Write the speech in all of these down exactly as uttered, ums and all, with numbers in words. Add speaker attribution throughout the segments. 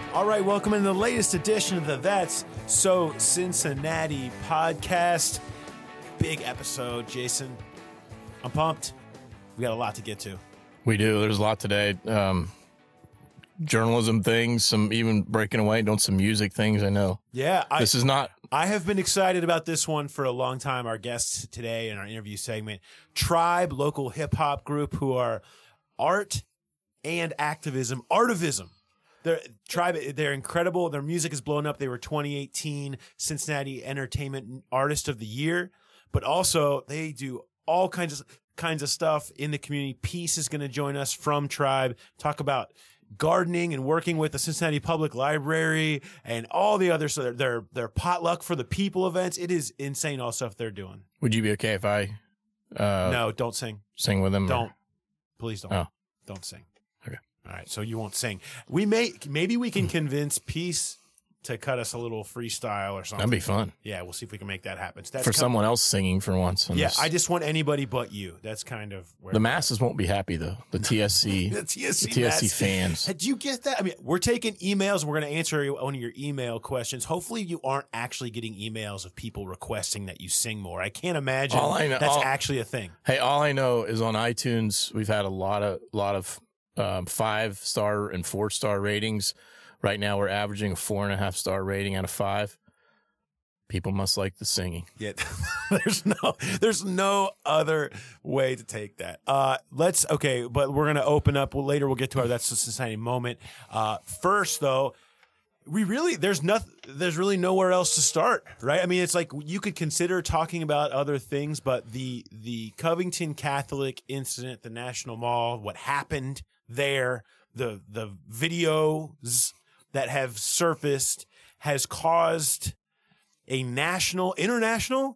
Speaker 1: All right, welcome in the latest edition of the That's So Cincinnati podcast. Big episode, Jason. I'm pumped. We got a lot to get to.
Speaker 2: We do. There's a lot today. Um, journalism things, some even breaking away, doing some music things, I know.
Speaker 1: Yeah. I,
Speaker 2: this is not...
Speaker 1: I have been excited about this one for a long time. Our guests today in our interview segment, Tribe, local hip-hop group who are art and activism, artivism. They're, Tribe, they're incredible. Their music is blowing up. They were twenty eighteen Cincinnati Entertainment Artist of the Year, but also they do all kinds of kinds of stuff in the community. Peace is going to join us from Tribe, talk about gardening and working with the Cincinnati Public Library and all the other so their their potluck for the people events. It is insane all stuff they're doing.
Speaker 2: Would you be okay if I uh,
Speaker 1: no, don't sing.
Speaker 2: Sing with them?
Speaker 1: Don't.
Speaker 2: Or?
Speaker 1: Please don't.
Speaker 2: Oh.
Speaker 1: Don't sing.
Speaker 2: Okay.
Speaker 1: All right, so you won't sing. We may maybe we can convince Peace to cut us a little freestyle or something.
Speaker 2: That'd be fun.
Speaker 1: Yeah, we'll see if we can make that happen. So that's
Speaker 2: for
Speaker 1: kind
Speaker 2: someone
Speaker 1: of,
Speaker 2: else singing for once.
Speaker 1: Yeah,
Speaker 2: this.
Speaker 1: I just want anybody but you. That's kind of where
Speaker 2: the masses won't be happy though. The T S C,
Speaker 1: the T S C,
Speaker 2: the T S C
Speaker 1: mass.
Speaker 2: fans.
Speaker 1: Did you get that? I mean, we're taking emails. We're going to answer one of your email questions. Hopefully, you aren't actually getting emails of people requesting that you sing more. I can't imagine
Speaker 2: all I know,
Speaker 1: that's
Speaker 2: all,
Speaker 1: actually a thing.
Speaker 2: Hey, all I know is on iTunes we've had a lot of lot of um, five star and four star ratings. Right now, we're averaging a four and a half star rating out of five. People must like the singing.
Speaker 1: Yeah, there's no, there's no other way to take that. Uh, let's okay, but we're gonna open up. Well, later we'll get to our That's the Cincinnati moment. Uh, first, though, we really there's nothing. There's really nowhere else to start, right? I mean, it's like you could consider talking about other things, but the the Covington Catholic incident, at the National Mall, what happened there, the the videos that have surfaced has caused a national, international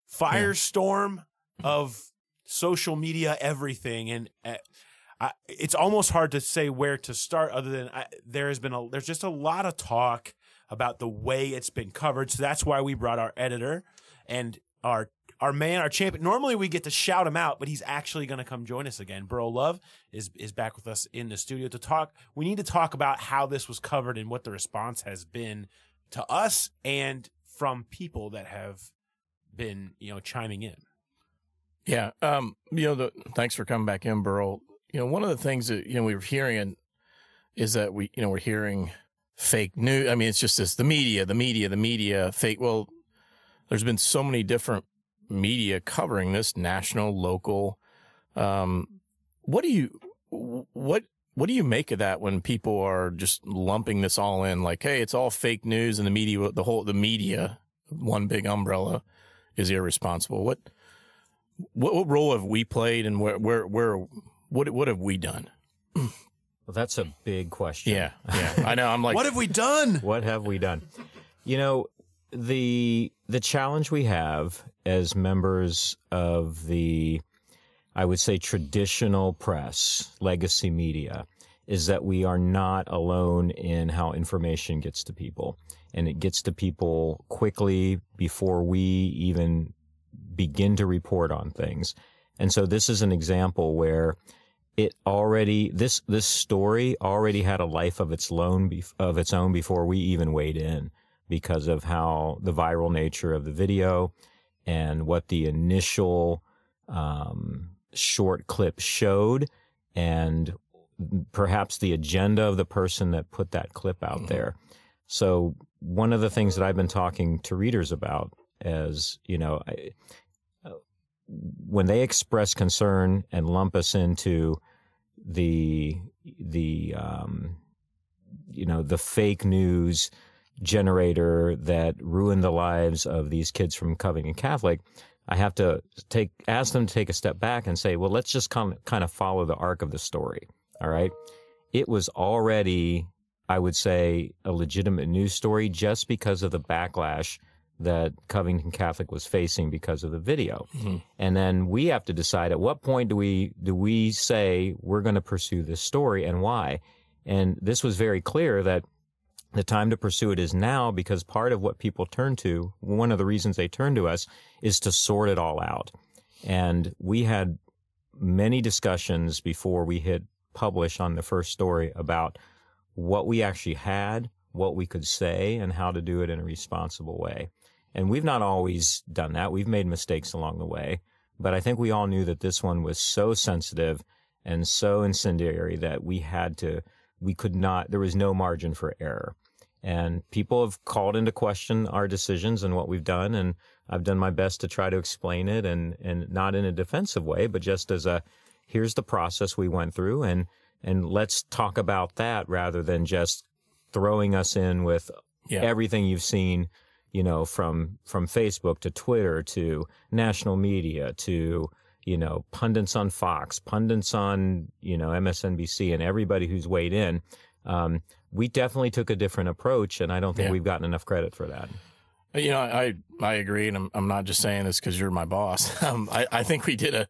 Speaker 1: firestorm yeah. of social media, everything. And uh, I, it's almost hard to say where to start other than I, there has been a, there's just a lot of talk about the way it's been covered. So that's why we brought our editor and our Our man, our champion. Normally we get to shout him out, but he's actually going to come join us again. Burl Love is is back with us in the studio to talk. We need to talk about how this was covered and what the response has been to us and from people that have been, you know, chiming in.
Speaker 2: Yeah. Um, you know, the, thanks for coming back in, Burl. You know, one of the things that, you know, we were hearing is that we, you know, we're hearing fake news. I mean, it's just this, the media, the media, the media, fake. Well, there's been so many different media covering this, national, local. Um, what do you, what, what do you make of that when people are just lumping this all in? Like, hey, it's all fake news and the media, the whole, the media, one big umbrella is irresponsible. What, what, what role have we played and where, where, where, what, what have we done?
Speaker 3: Well, that's a big question.
Speaker 2: Yeah. Yeah. I know. I'm like,
Speaker 1: what have we done?
Speaker 3: What have we done? You know, the, the challenge we have as members of the, I would say, traditional press, legacy media, is that we are not alone in how information gets to people. And it gets to people quickly before we even begin to report on things. And so this is an example where it already, this, this story already had a life of its own, of its own before we even weighed in, because of how the viral nature of the video and what the initial um, short clip showed, and perhaps the agenda of the person that put that clip out mm-hmm. there. So one of the things that I've been talking to readers about is, you know, I, when they express concern and lump us into the, the um, you know, the fake news generator that ruined the lives of these kids from Covington Catholic, I have to take ask them to take a step back and say, well, let's just kind of, kind of follow the arc of the story. All right. It was already, I would say, a legitimate news story just because of the backlash that Covington Catholic was facing because of the video. Mm-hmm. And then we have to decide at what point do we do we say we're going to pursue this story and why. And this was very clear that the time to pursue it is now, because part of what people turn to, one of the reasons they turn to us, is to sort it all out. And we had many discussions before we hit publish on the first story about what we actually had, what we could say and how to do it in a responsible way. And we've not always done that. We've made mistakes along the way. But I think we all knew that this one was so sensitive and so incendiary that we had to, we could not, there was no margin for error. And people have called into question our decisions and what we've done. And I've done my best to try to explain it, and, and not in a defensive way, but just as a, here's the process we went through, and, and let's talk about that rather than just throwing us in with yeah. everything you've seen, you know, from, from Facebook to Twitter to national media to, you know, pundits on Fox, pundits on, you know, M S N B C, and everybody who's weighed in. Um, we definitely took a different approach, and I don't think yeah. we've gotten enough credit for that.
Speaker 2: You know, I, I agree, and I'm, I'm not just saying this because you're my boss. Um, I, I think we did a,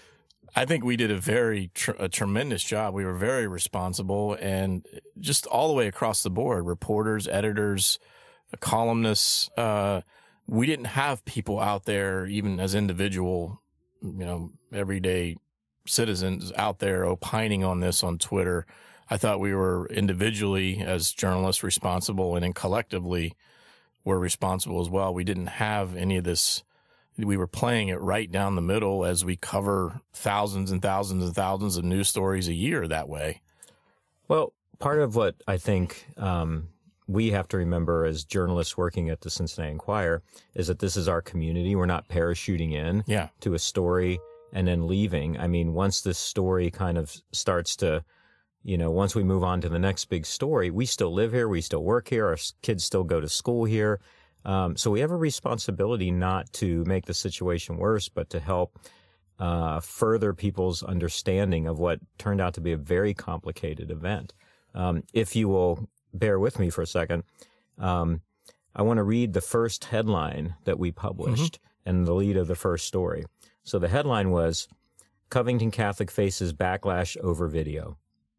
Speaker 2: I think we did a very, tr- a tremendous job. We were very responsible, and just all the way across the board, reporters, editors, columnists, uh, we didn't have people out there, even as individual, you know, everyday citizens out there opining on this on Twitter. I thought we were individually as journalists responsible, and then collectively were responsible as well. We didn't have any of this. We were playing it right down the middle as we cover thousands and thousands and thousands of news stories a year that way.
Speaker 3: Well, part of what I think um, we have to remember as journalists working at the Cincinnati Enquirer is that this is our community. We're not parachuting in
Speaker 2: yeah.
Speaker 3: to a story and then leaving. I mean, once this story kind of starts to, you know, once we move on to the next big story, we still live here, we still work here, our kids still go to school here. Um, so we have a responsibility not to make the situation worse, but to help uh, further people's understanding of what turned out to be a very complicated event. Um, if you will bear with me for a second, um, I want to read the first headline that we published mm-hmm. and the lead of the first story. So the headline was, Covington Catholic faces backlash over video.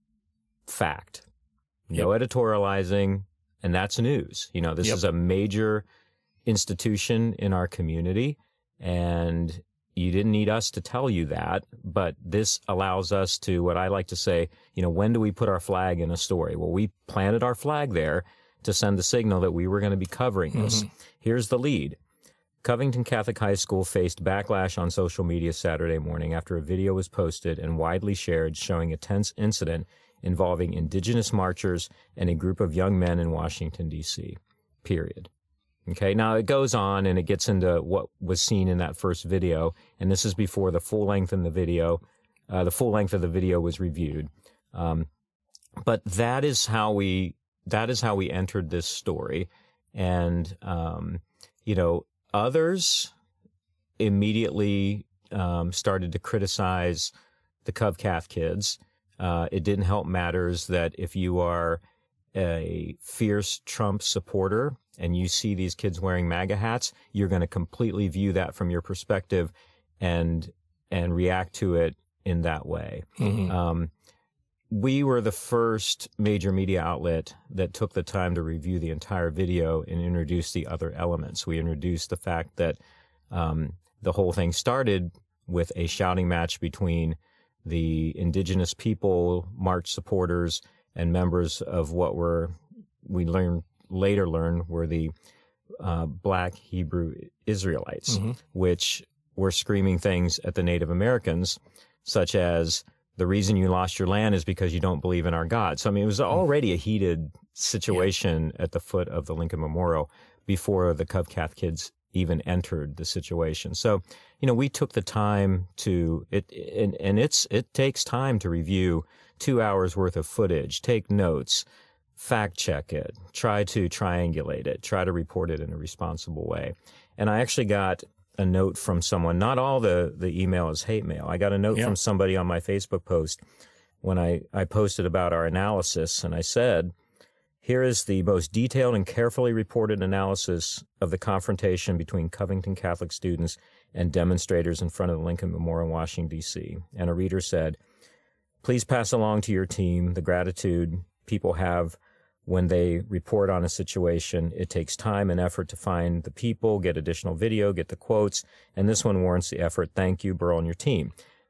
Speaker 3: Fact. No yep. editorializing, and that's news. You know, this yep. is a major institution in our community, and you didn't need us to tell you that, but this allows us to, what I like to say, you know, when do we put our flag in a story? Well, we planted our flag there to send the signal that we were going to be covering this. Mm-hmm. Here's the lead. Covington Catholic High School faced backlash on social media Saturday morning after a video was posted and widely shared showing a tense incident involving indigenous marchers and a group of young men in Washington, D C, period. Okay, now it goes on and it gets into what was seen in that first video, and this is before the full length in the video, uh, the full length of the video was reviewed. Um, but that is how we, that is how we entered this story. And, um, you know, others immediately um, started to criticize the CovCath kids. Uh, it didn't help matters that if you are a fierce Trump supporter and you see these kids wearing MAGA hats, you're going to completely view that from your perspective and and react to it in that way. Mm-hmm. Um, we were the first major media outlet that took the time to review the entire video and introduce the other elements. We introduced the fact that um, the whole thing started with a shouting match between the indigenous people, march supporters, and members of what were, we learned later learned, were the uh, Black Hebrew Israelites, mm-hmm. which were screaming things at the Native Americans, such as, the reason you lost your land is because you don't believe in our God. So, I mean, it was already a heated situation yeah. at the foot of the Lincoln Memorial before the CovCath kids even entered the situation. So, you know, we took the time to it, and, and it's it takes time to review two hours worth of footage, take notes, fact check it, try to triangulate it, try to report it in a responsible way. And I actually got a note from someone. Not all the the email is hate mail. I got a note yeah. from somebody on my Facebook post when I I posted about our analysis, and I said, here is the most detailed and carefully reported analysis of the confrontation between Covington Catholic students and demonstrators in front of the Lincoln Memorial in Washington, D C. And a reader said, please pass along to your team the gratitude people have when they report on a situation. It takes time and effort to find the people, get additional video, get the quotes, and this one warrants the effort. Thank you, Burl, and your team.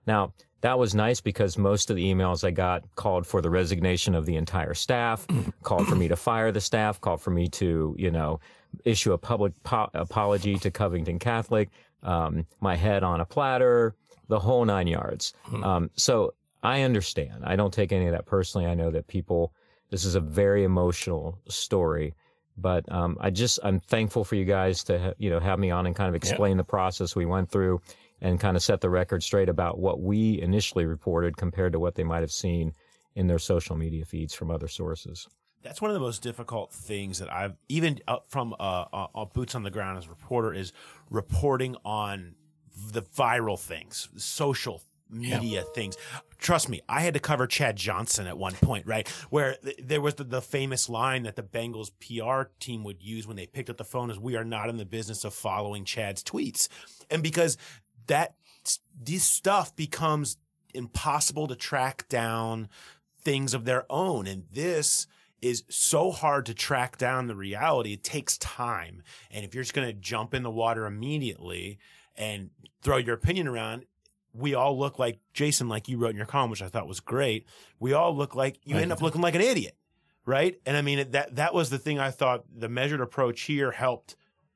Speaker 3: Now, that was nice because most of the emails I got called for the resignation of the entire staff, called for me to fire the staff, called for me to, you know, issue a public po- apology to Covington Catholic, um, my head on a platter, the whole nine yards. Um, so I understand. I don't take any of that personally. I know that people, this is a very emotional story, but um, I just, I'm thankful for you guys to, ha- you know, have me on and kind of explain yeah. the process we went through and kind of set the record straight about what we initially reported compared to what they might have seen in their social media feeds from other sources.
Speaker 1: That's one of the most difficult things that I've, even uh, from uh, uh, boots on the ground as a reporter, is reporting on the viral things, social media yeah. things. Trust me, I had to cover Chad Johnson at one point, right? Where th- there was the, the famous line that the Bengals P R team would use when they picked up the phone is, "We are not in the business of following Chad's tweets." And because that this stuff becomes impossible to track down things of their own. And this is so hard to track down the reality. It takes time. And if you're just going to jump in the water immediately and throw your opinion around, we all look like, Jason, like you wrote in your column, which I thought was great. We all look like, you end up looking like an idiot, right? And I mean, that that was the thing I thought the measured approach here helped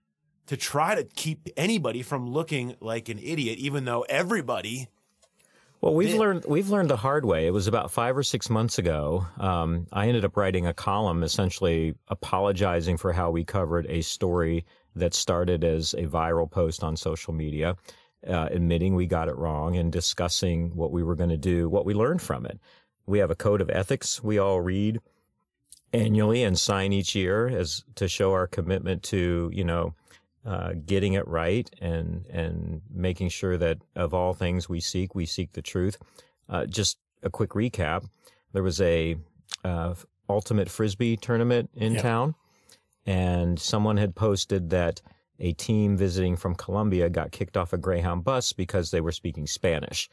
Speaker 1: to try to keep anybody from looking like an idiot, even though everybody.
Speaker 3: Well, we've
Speaker 1: did.
Speaker 3: learned we've learned the hard way. It was about five or six months ago. Um, I ended up writing a column essentially apologizing for how we covered a story that started as a viral post on social media, uh, admitting we got it wrong and discussing what we were going to do, what we learned from it. We have a code of ethics we all read annually and sign each year as to show our commitment to, you know, Uh, getting it right and and making sure that of all things we seek, we seek the truth. Uh, just a quick recap. There was a uh, ultimate Frisbee tournament in
Speaker 2: yep.
Speaker 3: town, and someone had posted that a team visiting from Colombia got kicked off a Greyhound bus because they were speaking Spanish.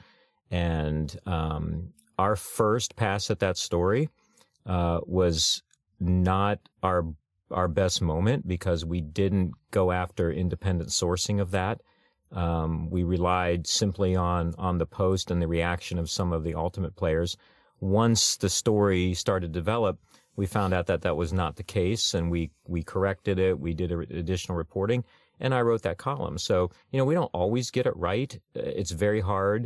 Speaker 3: And um, our first pass at that story uh, was not our our best moment because we didn't go after independent sourcing of that. Um, we relied simply on on the post and the reaction of some of the Ultimate players. Once the story started to develop, we found out that that was not the case, and we we corrected it. We did additional reporting, and I wrote that column. So, you know, we don't always get it right. It's very hard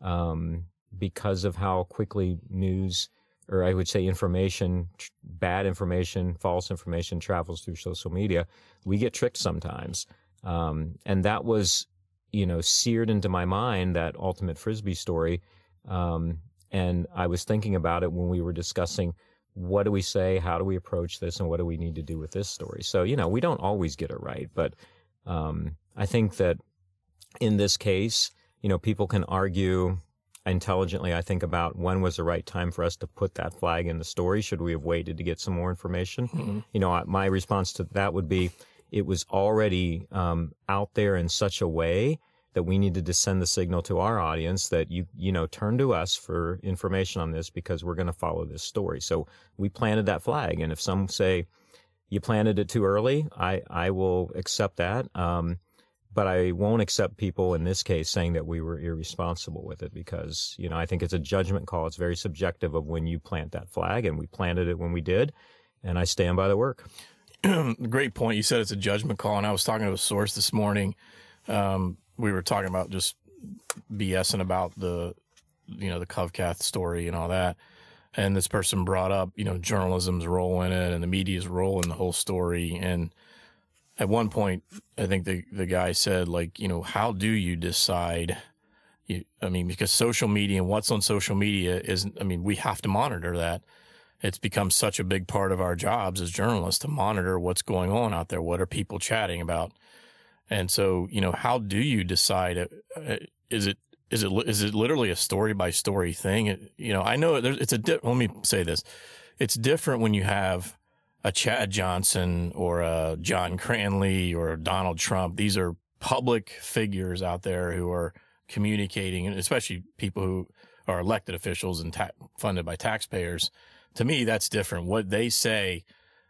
Speaker 3: um, because of how quickly news, or I would say information, bad information, false information travels through social media. We get tricked sometimes. Um, and that was, you know, seared into my mind, that Ultimate Frisbee story. Um, and I was thinking about it when we were discussing what do we say, how do we approach this, and what do we need to do with this story. So, you know, we don't always get it right. But um, I think that in this case, you know, people can argue intelligently, I think, about when was the right time for us to put that flag in the story. Should we have waited to get some more information? Mm-hmm. You know, my response to that would be it was already um, out there in such a way that we needed to send the signal to our audience that you, you know, turn to us for information on this because we're going to follow this story. So we planted that flag. And if some say you planted it too early, I, I will accept that. Um, But I won't accept people in this case saying that we were irresponsible with it because, you know, I think it's a judgment call. It's very subjective of when you plant that flag, and we planted it when we did, and I stand by the work.
Speaker 2: Great point. You said it's a judgment call, and I was talking to a source this morning. Um, we were talking about just BSing about the, you know, the Covcath story and all that, and this person brought up, you know, journalism's role in it and the media's role in the whole story, and at one point, I think the the guy said, like, you know, how do you decide? You, I mean, because social media and what's on social media is, I mean, we have to monitor that. It's become such a big part of our jobs as journalists to monitor what's going on out there. What are people chatting about? And so, you know, how do you decide? Uh, is it is it is it literally a story by story thing? It, you know, I know there's, it's a. Di- let me say this: it's different when you have a Chad Johnson or a John Cranley or Donald Trump. These are public figures out there who are communicating, and especially people who are elected officials and ta- funded by taxpayers. To me, that's different. What they say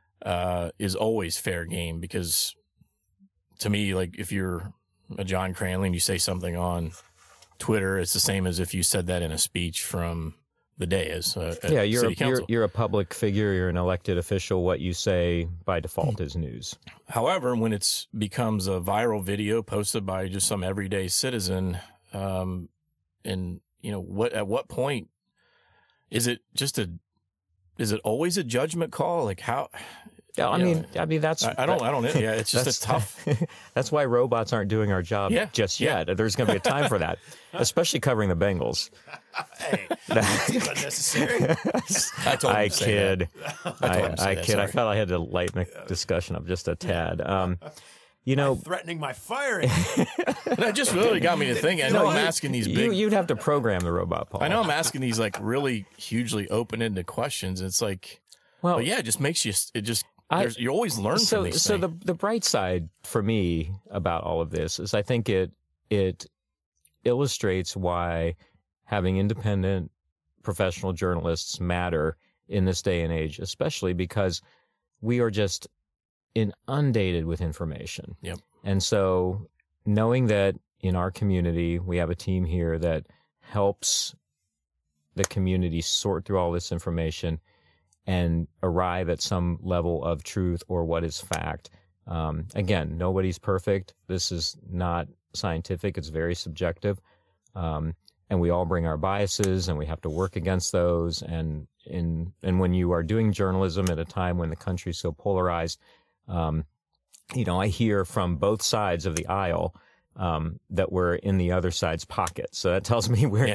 Speaker 2: uh, is always fair game because to me, like if you're a John Cranley and you say something on Twitter, it's the same as if you said that in a speech from the dais. Uh, at
Speaker 3: Yeah, you're
Speaker 2: City
Speaker 3: a, you're
Speaker 2: Council.
Speaker 3: you're a public figure. You're an elected official. What you say by default
Speaker 2: Hmm.
Speaker 3: is news.
Speaker 2: However, when it's becomes a viral video posted by just some everyday citizen, um, and you know what, at what point is it just a, is it always a judgment call? Like how?
Speaker 3: Yeah, I
Speaker 2: you
Speaker 3: mean,
Speaker 2: know,
Speaker 3: I mean that's
Speaker 2: I, I don't, I don't. Yeah, it's just
Speaker 3: that's
Speaker 2: a tough.
Speaker 3: That's why robots aren't doing our job
Speaker 2: Yeah,
Speaker 3: just
Speaker 2: yeah.
Speaker 3: yet. There's going to be a time for that, especially covering the Bengals.
Speaker 1: Hey, that's unnecessary.
Speaker 2: I told him
Speaker 3: I
Speaker 2: to say
Speaker 3: kid.
Speaker 2: that.
Speaker 3: I,
Speaker 2: told him to say
Speaker 3: I
Speaker 2: that,
Speaker 3: kid. I
Speaker 2: sorry.
Speaker 3: felt I had to lighten the discussion up just a tad. Um, you know,
Speaker 1: Threatening my firing.
Speaker 2: That just really got me to think. I know
Speaker 3: No,
Speaker 2: I'm
Speaker 3: you-
Speaker 2: asking these
Speaker 3: you,
Speaker 2: big.
Speaker 3: you'd have to program the robot, Paul.
Speaker 2: I know I'm asking these like really hugely open-ended questions. It's like,
Speaker 3: Well,
Speaker 2: but yeah, it just makes you. It just
Speaker 3: I-
Speaker 2: there's, you always learn
Speaker 3: so
Speaker 2: from these
Speaker 3: so
Speaker 2: things.
Speaker 3: the the bright side for me about all of this is I think it it illustrates why having independent professional journalists matter in this day and age, especially because we are just inundated with information.
Speaker 2: Yep.
Speaker 3: And so knowing that in our community we have a team here that helps the community sort through all this information and arrive at some level of truth or what is fact. Um, again, nobody's perfect. This is not scientific. It's very subjective. Um, and we all bring our biases and we have to work against those. And in, and when you are doing journalism at a time when the country is so polarized, um, you know, I hear from both sides of the aisle um, that we're in the other side's pocket. So that tells me we're
Speaker 2: Yeah.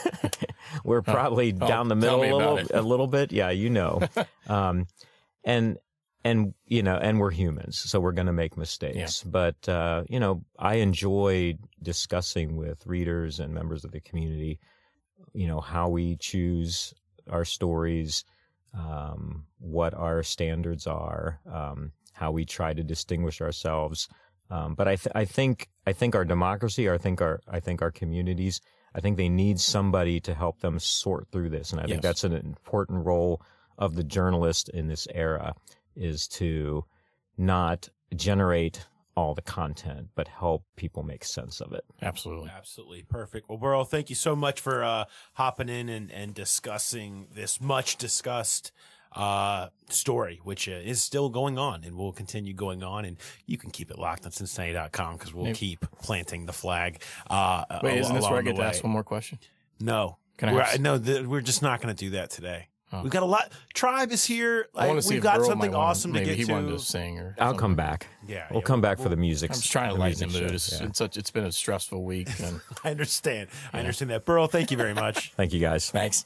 Speaker 3: we're probably
Speaker 2: oh,
Speaker 3: down the
Speaker 2: tell
Speaker 3: middle
Speaker 2: me
Speaker 3: a
Speaker 2: about
Speaker 3: little,
Speaker 2: it.
Speaker 3: a little bit. Yeah, you know, um, and and you know, and we're humans, so we're going to make mistakes. But uh, you know, I enjoy discussing with readers and members of the community, you know, how we choose our stories, um, what our standards are, um, how we try to distinguish ourselves. Um, but I, th- I think, I think our democracy, I think our, I think our communities, I think they need somebody to help them sort through this. And I think
Speaker 2: Yes.
Speaker 3: that's an important role of the journalist in this era, is to not generate all the content, but help people make sense of it.
Speaker 2: Absolutely.
Speaker 1: Absolutely perfect. Well, Burl, thank you so much for uh, hopping in and, and discussing this much discussed uh, story, which uh, is still going on and will continue going on. And you can keep it locked on Cincinnati dot com because we'll
Speaker 2: Maybe.
Speaker 1: keep planting the flag. Uh,
Speaker 2: Wait,
Speaker 1: al-
Speaker 2: isn't this where I
Speaker 1: along
Speaker 2: get
Speaker 1: the
Speaker 2: to
Speaker 1: way.
Speaker 2: ask one more question?
Speaker 1: No.
Speaker 2: Can I
Speaker 1: We're,
Speaker 2: have s-
Speaker 1: no, th- we're just not going to do that today.
Speaker 2: Oh.
Speaker 1: We've got a lot. Tribe is here.
Speaker 2: I
Speaker 1: Like,
Speaker 2: want to see
Speaker 1: we've
Speaker 2: if
Speaker 1: got
Speaker 2: Burl
Speaker 1: something
Speaker 2: might wanna-
Speaker 1: awesome to
Speaker 2: maybe
Speaker 1: get
Speaker 2: he
Speaker 1: to.
Speaker 2: wanted to sing or
Speaker 3: I'll
Speaker 2: something.
Speaker 3: come back.
Speaker 1: Yeah,
Speaker 3: We'll
Speaker 1: yeah,
Speaker 3: come back
Speaker 1: we'll-
Speaker 3: for the music.
Speaker 2: I'm just trying to
Speaker 3: the
Speaker 2: lighten the
Speaker 3: music
Speaker 2: mood.
Speaker 3: show.
Speaker 2: It's,
Speaker 3: Yeah.
Speaker 2: it's such. It's been a stressful week. And
Speaker 1: I understand. I understand that. Burl, thank you very much.
Speaker 3: Thank you, guys.
Speaker 2: thanks.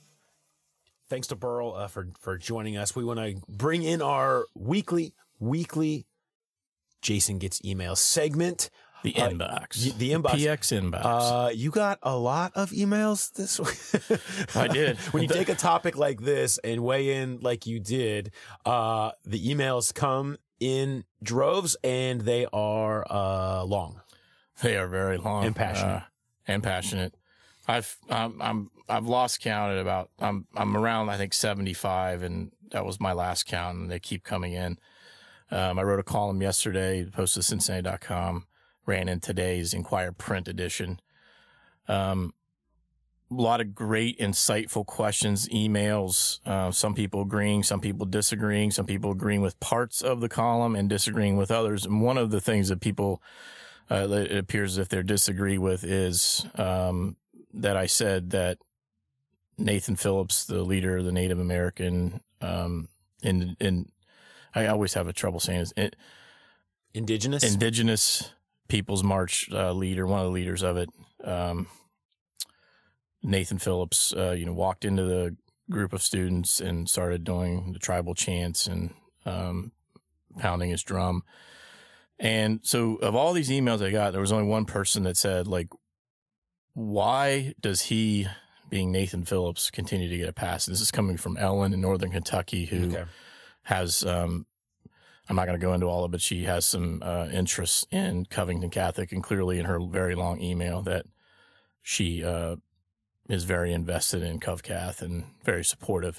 Speaker 1: Thanks to Burl uh, for for joining us. We want to bring in our weekly weekly Jason Gets Email segment.
Speaker 2: The
Speaker 1: Uh,
Speaker 2: inbox.
Speaker 1: y- the inbox.
Speaker 2: P X inbox.
Speaker 1: Uh, you got a lot of emails this week.
Speaker 2: I did.
Speaker 1: When you take a topic like this and weigh in like you did, uh, the emails come in droves and they are uh, long.
Speaker 2: They are very long
Speaker 1: And passionate.
Speaker 2: uh, and passionate. I've I'm, I'm I've lost count at about I'm I'm around I think seventy-five, and that was my last count, and they keep coming in. Um, I wrote a column yesterday, posted to Cincinnati dot com, ran in today's Inquirer print edition. Um, a lot of great, insightful questions, emails. Uh, some people agreeing, some people disagreeing, some people agreeing with parts of the column and disagreeing with others. And one of the things that people uh, that it appears as if they disagree with is um, that I said that Nathan Phillips, the leader of the Native American, um, in in I always have a trouble saying it,
Speaker 1: Indigenous.
Speaker 2: Indigenous Peoples March uh, leader, one of the leaders of it, um, Nathan Phillips, uh, you know, walked into the group of students and started doing the tribal chants and um, pounding his drum. And so, of all these emails I got, there was only one person that said, like, why does he, being Nathan Phillips, continue to get a pass? This is coming from Ellen in Northern Kentucky, who
Speaker 1: Okay.
Speaker 2: has, um, I'm not going to go into all of it, but she has some uh, interest in Covington Catholic, and clearly in her very long email that she uh, is very invested in CovCath and very supportive.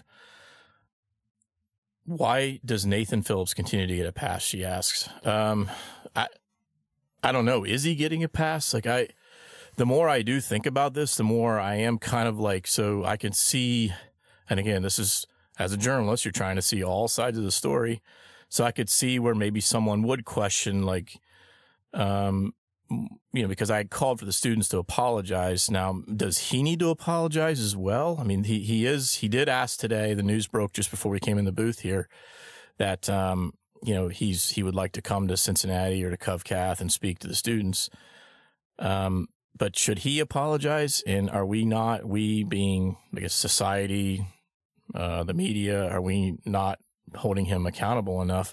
Speaker 2: Why does Nathan Phillips continue to get a pass? She asks. Um, I, I don't know. Is he getting a pass? Like I, the more I do think about this, the more I am kind of like, so I can see, and again, this is, as a journalist, you're trying to see all sides of the story. So I could see where maybe someone would question, like, um, you know, because I had called for the students to apologize. Now, does he need to apologize as well? I mean, he, he is, he did ask today, the news broke just before we came in the booth here, that, um, you know, he's, he would like to come to Cincinnati or to CovCath and speak to the students. Um, but should he apologize? And are we not, we being, I guess, society, uh, the media, are we not holding him accountable enough?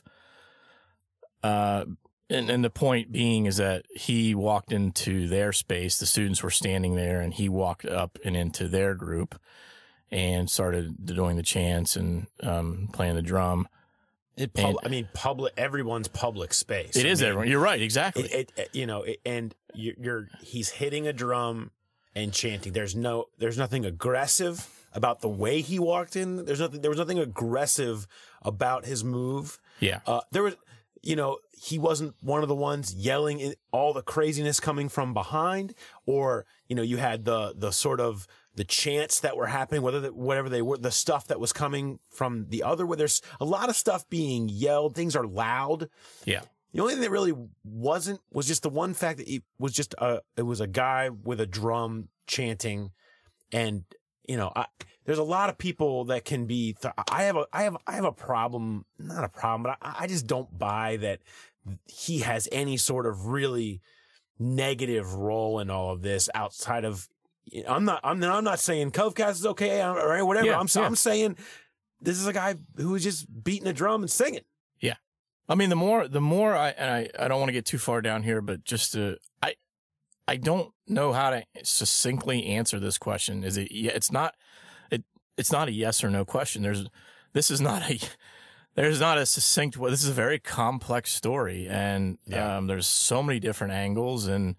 Speaker 2: Uh, and, and the point being is that he walked into their space. The students were standing there, and he walked up and into their group and started doing the chants and um, playing the drum.
Speaker 1: It pub- I mean, public. Everyone's public space.
Speaker 2: It
Speaker 1: I
Speaker 2: is
Speaker 1: mean,
Speaker 2: everyone. You're right. Exactly.
Speaker 1: It, it, you know, it, and you're, you're he's hitting a drum and chanting. There's no, there's nothing aggressive about the way he walked in. There's nothing. There was nothing aggressive about his move.
Speaker 2: Yeah.
Speaker 1: Uh, there was, you know, he wasn't one of the ones yelling in all the craziness coming from behind, or you know, you had the the sort of the chants that were happening, whether the, whatever they were, the stuff that was coming from the other way. There's a lot of stuff being yelled. Things are loud.
Speaker 2: Yeah.
Speaker 1: The only thing that really wasn't was just the one fact that it was just a, it was a guy with a drum chanting. And, you know, I, there's a lot of people that can be, th- I have a, I have, I have a problem, not a problem, but I, I just don't buy that he has any sort of really negative role in all of this outside of, I'm not, I'm not, I'm not saying CovCath is okay or whatever.
Speaker 2: Yeah,
Speaker 1: I'm,
Speaker 2: yeah.
Speaker 1: I'm saying this is a guy who's just beating a drum and singing.
Speaker 2: Yeah. I mean, the more, the more I, and I, I don't want to get too far down here, but just to, I, I don't know how to succinctly answer this question. Is it, it's not, it, it's not a yes or no question. There's, this is not a, there's not a succinct, this is a very complex story. And,
Speaker 1: Yeah.
Speaker 2: um, there's so many different angles, and,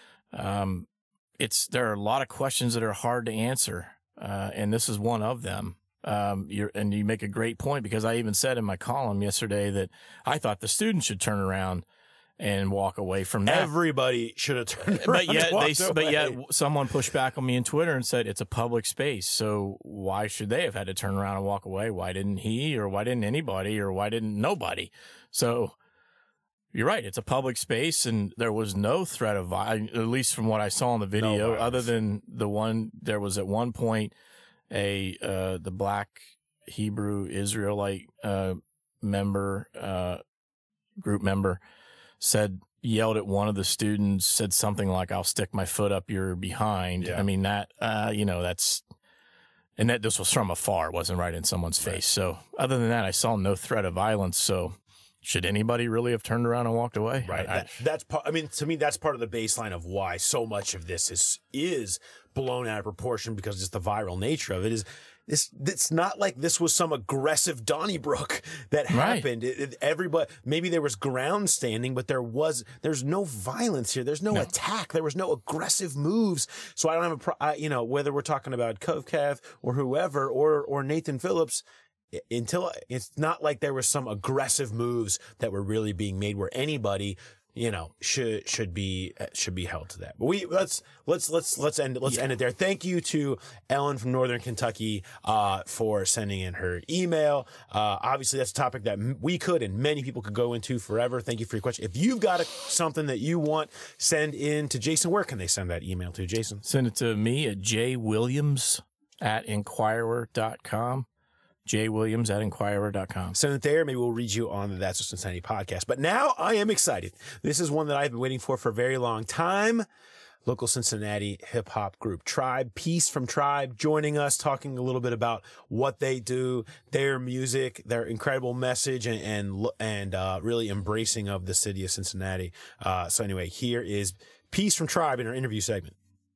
Speaker 2: um, it's, there are a lot of questions that are hard to answer. Uh, and this is one of them. Um, you're, and you make a great point, because I even said in my column yesterday that I thought the students should turn around and walk away from that.
Speaker 1: Everybody should have turned around.
Speaker 2: But yet,
Speaker 1: and walked
Speaker 2: they, but
Speaker 1: away.
Speaker 2: yet, someone pushed back on me on Twitter and said it's a public space. So why should they have had to turn around and walk away? Why didn't he, or why didn't anybody, or why didn't nobody? So you're right. It's a public space, and there was no threat of violence, at least from what I saw in the video,
Speaker 1: No
Speaker 2: other than the one, there was at one point a, uh, the black Hebrew Israelite, uh, member, uh, group member said, yelled at one of the students, said something like, "I'll stick my foot up your behind."
Speaker 1: Yeah.
Speaker 2: I mean, that, uh, you know, that's, and that this was from afar. It wasn't right in someone's face.
Speaker 1: Right.
Speaker 2: So other than that, I saw no threat of violence. So should anybody really have turned around and walked away?
Speaker 1: Right.
Speaker 2: I,
Speaker 1: That, that's part. I mean, to me, that's part of the baseline of why so much of this is is blown out of proportion, because just the viral nature of it is. This, it's not like this was some aggressive Donnybrook that happened. Right. It, it, everybody, maybe there was ground standing, but there was, there's no violence here. There's no, no. attack. There was no aggressive moves. So I don't have a, pro, I, you know, whether we're talking about CovCath or whoever, or, or Nathan Phillips, until it's not like there was some aggressive moves that were really being made where anybody, you know, should should be should be held to that. But we let's let's let's let's end let's yeah. end it there. Thank you to Ellen from Northern Kentucky uh, for sending in her email. Uh, obviously, that's a topic that we could and many people could go into forever. Thank you for your question. If you've got a, something that you want, send in to Jason. Where can they send that email to, Jason?
Speaker 2: Send it to me at jwilliams at inquirer dot com. J Williams at inquirer dot com.
Speaker 1: Send it there. Maybe we'll read you on the That's So Cincinnati podcast. But now I am excited. This is one that I've been waiting for for a very long time. Local Cincinnati hip hop group Tribe, Peace from Tribe, joining us, talking a little bit about what they do, their music, their incredible message, and and, and uh, really embracing of the city of Cincinnati. Uh, so anyway, here is Peace from Tribe in our interview segment.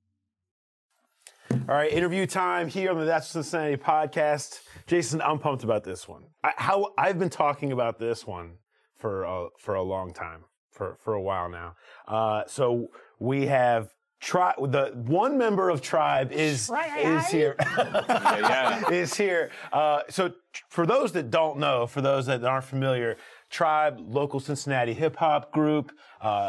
Speaker 1: All right, interview time here on the That's Cincinnati podcast. Jason, I'm pumped about this one. I, how I've been talking about this one for a, for a long time, for for a while now. Uh, so we have Tribe. The one member of Tribe is is here. yeah, yeah. Is here. Uh, so for those that don't know, for those that aren't familiar, Tribe, local Cincinnati hip hop group. Uh,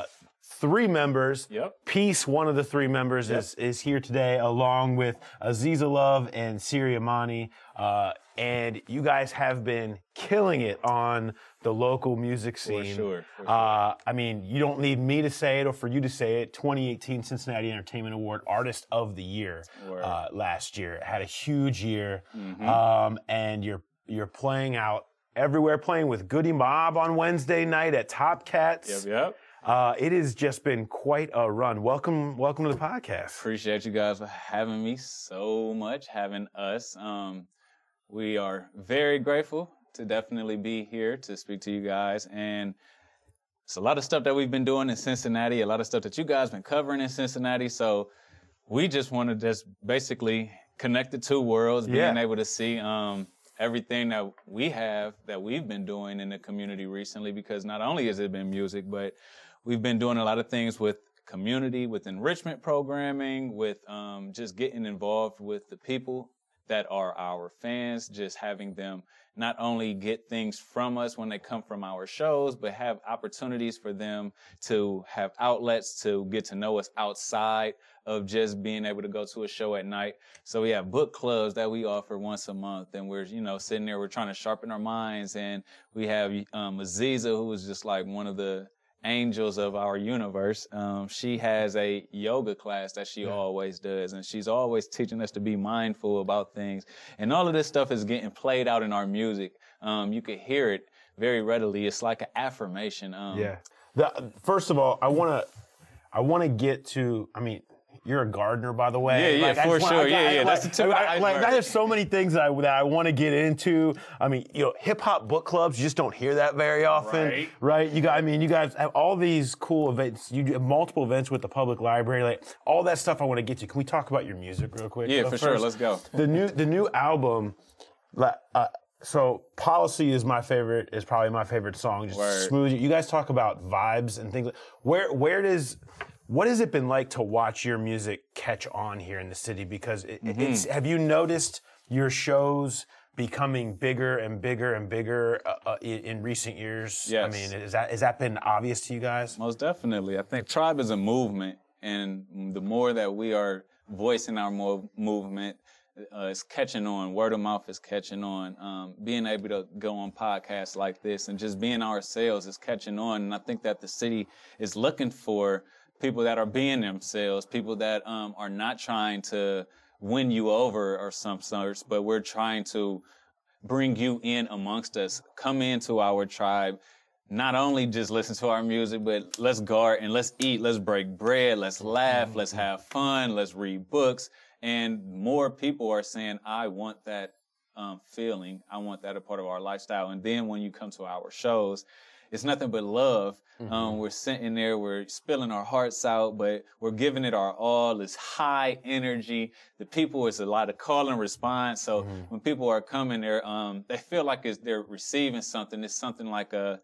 Speaker 1: three members.
Speaker 2: Yep.
Speaker 1: Peace, one of the three members,
Speaker 2: Yep.
Speaker 1: is is here today, along with Aziza Love and Siri Amani. Uh, and you guys have been killing it on the local music scene.
Speaker 4: For sure. For sure.
Speaker 1: Uh, I mean, you don't need me to say it or for you to say it. twenty eighteen Cincinnati Entertainment Award Artist of the Year uh, last year. Had a huge year.
Speaker 4: Mm-hmm.
Speaker 1: Um, and you're you're playing out everywhere, playing with Goody Mob on Wednesday night at Top Cats.
Speaker 4: Yep, yep.
Speaker 1: Uh, it has just been quite a run. Welcome, welcome to the podcast.
Speaker 4: Appreciate you guys for having me so much, having us. Um, we are very grateful to definitely be here to speak to you guys. And it's a lot of stuff that we've been doing in Cincinnati, a lot of stuff that you guys been covering in Cincinnati. So we just want to just basically connect the two worlds,
Speaker 1: Yeah.
Speaker 4: being able to see um, everything that we have, that we've been doing in the community recently, because not only has it been music, but we've been doing a lot of things with community, with enrichment programming, with um, just getting involved with the people that are our fans, just having them not only get things from us when they come from our shows, but have opportunities for them to have outlets to get to know us outside of just being able to go to a show at night. So we have book clubs that we offer once a month, and we're, you know, sitting there, we're trying to sharpen our minds. And we have um, Aziza, who is just like one of the angels of our universe. Um, she has a yoga class that she yeah. always does, and she's always teaching us to be mindful about things. And all of this stuff is getting played out in our music. Um, you can hear it very readily. It's like an affirmation. Um,
Speaker 1: yeah. The, first of all, I want to, I want to get to. I mean, you're a gardener, by the way.
Speaker 4: Yeah, yeah,
Speaker 1: like,
Speaker 4: for
Speaker 1: wanna,
Speaker 4: sure.
Speaker 1: Like,
Speaker 4: yeah,
Speaker 1: I,
Speaker 4: yeah.
Speaker 1: Like,
Speaker 4: That's the tip of the
Speaker 1: I, like,
Speaker 4: iceberg.
Speaker 1: there's so many things that I, that I want to get into. I mean, you know, hip hop book clubs. You just don't hear that very often,
Speaker 4: Right.
Speaker 1: right? You got. I mean, you guys have all these cool events. You have multiple events with the public library. Like all that stuff. I want to get to. Can we talk about your music real quick?
Speaker 4: Yeah,
Speaker 1: though,
Speaker 4: for
Speaker 1: first?
Speaker 4: sure. Let's go.
Speaker 1: The new, the new album. Like, uh, so Policy is my favorite. Is probably my favorite song. Just
Speaker 4: Word.
Speaker 1: smooth. You guys talk about vibes and things. Where, where does What has it been like to watch your music catch on here in the city? Because it,
Speaker 4: Mm-hmm.
Speaker 1: it's, have you noticed your shows becoming bigger and bigger and bigger uh, uh, in, in recent years?
Speaker 4: Yes.
Speaker 1: I mean, is that has that been obvious to you guys?
Speaker 4: Most definitely. I think Tribe is a movement, and the more that we are voicing our mo- movement, uh, it's catching on. Word of mouth is catching on. Um, being able to go on podcasts like this and just being ourselves is catching on. And I think that the city is looking for people that are being themselves, people that um, are not trying to win you over or some sorts, but we're trying to bring you in amongst us. Come into our tribe. Not only just listen to our music, but let's garden, let's eat, let's break bread, let's laugh, let's have fun, let's read books. And more people are saying, I want that um, feeling. I want that a part of our lifestyle. And then when you come to our shows, it's nothing but love. Mm-hmm. Um, we're sitting there, we're spilling our hearts out, but we're giving it our all. It's high energy. The people, it's a lot of call and response. So mm-hmm. when people are coming there, um, they feel like it's, they're receiving something. It's something like a,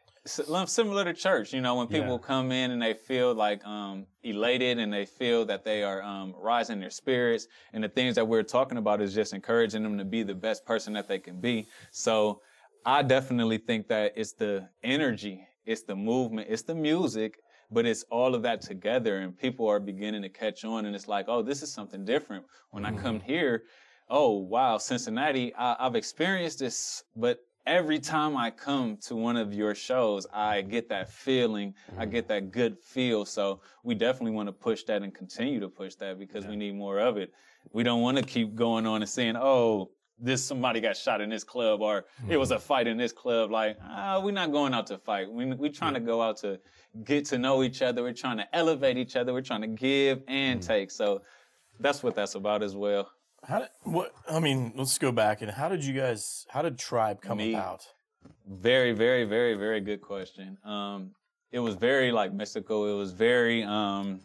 Speaker 4: similar to church, you know, when people yeah. come in and they feel like um, elated and they feel that they are um, rising their spirits. And the things that we're talking about is just encouraging them to be the best person that they can be. So I definitely think that it's the energy, it's the movement, it's the music, but it's all of that together. And people are beginning to catch on. And it's like, oh, this is something different. When mm-hmm. I come here, oh, wow, Cincinnati, I, I've experienced this, but every time I come to one of your shows, I get that feeling, mm-hmm. I get that good feel. So we definitely want to push that and continue to push that because yeah. we need more of it. We don't want to keep going on and saying, oh, this somebody got shot in this club or mm-hmm. it was a fight in this club. Like, ah, we're not going out to fight. We, we're trying yeah. to go out to get to know each other. We're trying to elevate each other. We're trying to give and mm-hmm. take. So that's what that's about as well.
Speaker 2: How did, what, I mean, let's go back. And how did you guys, how did Tribe come
Speaker 4: Me,
Speaker 2: about?
Speaker 4: Very, very, very, very good question. Um, it was very, like, mystical. It was very, um,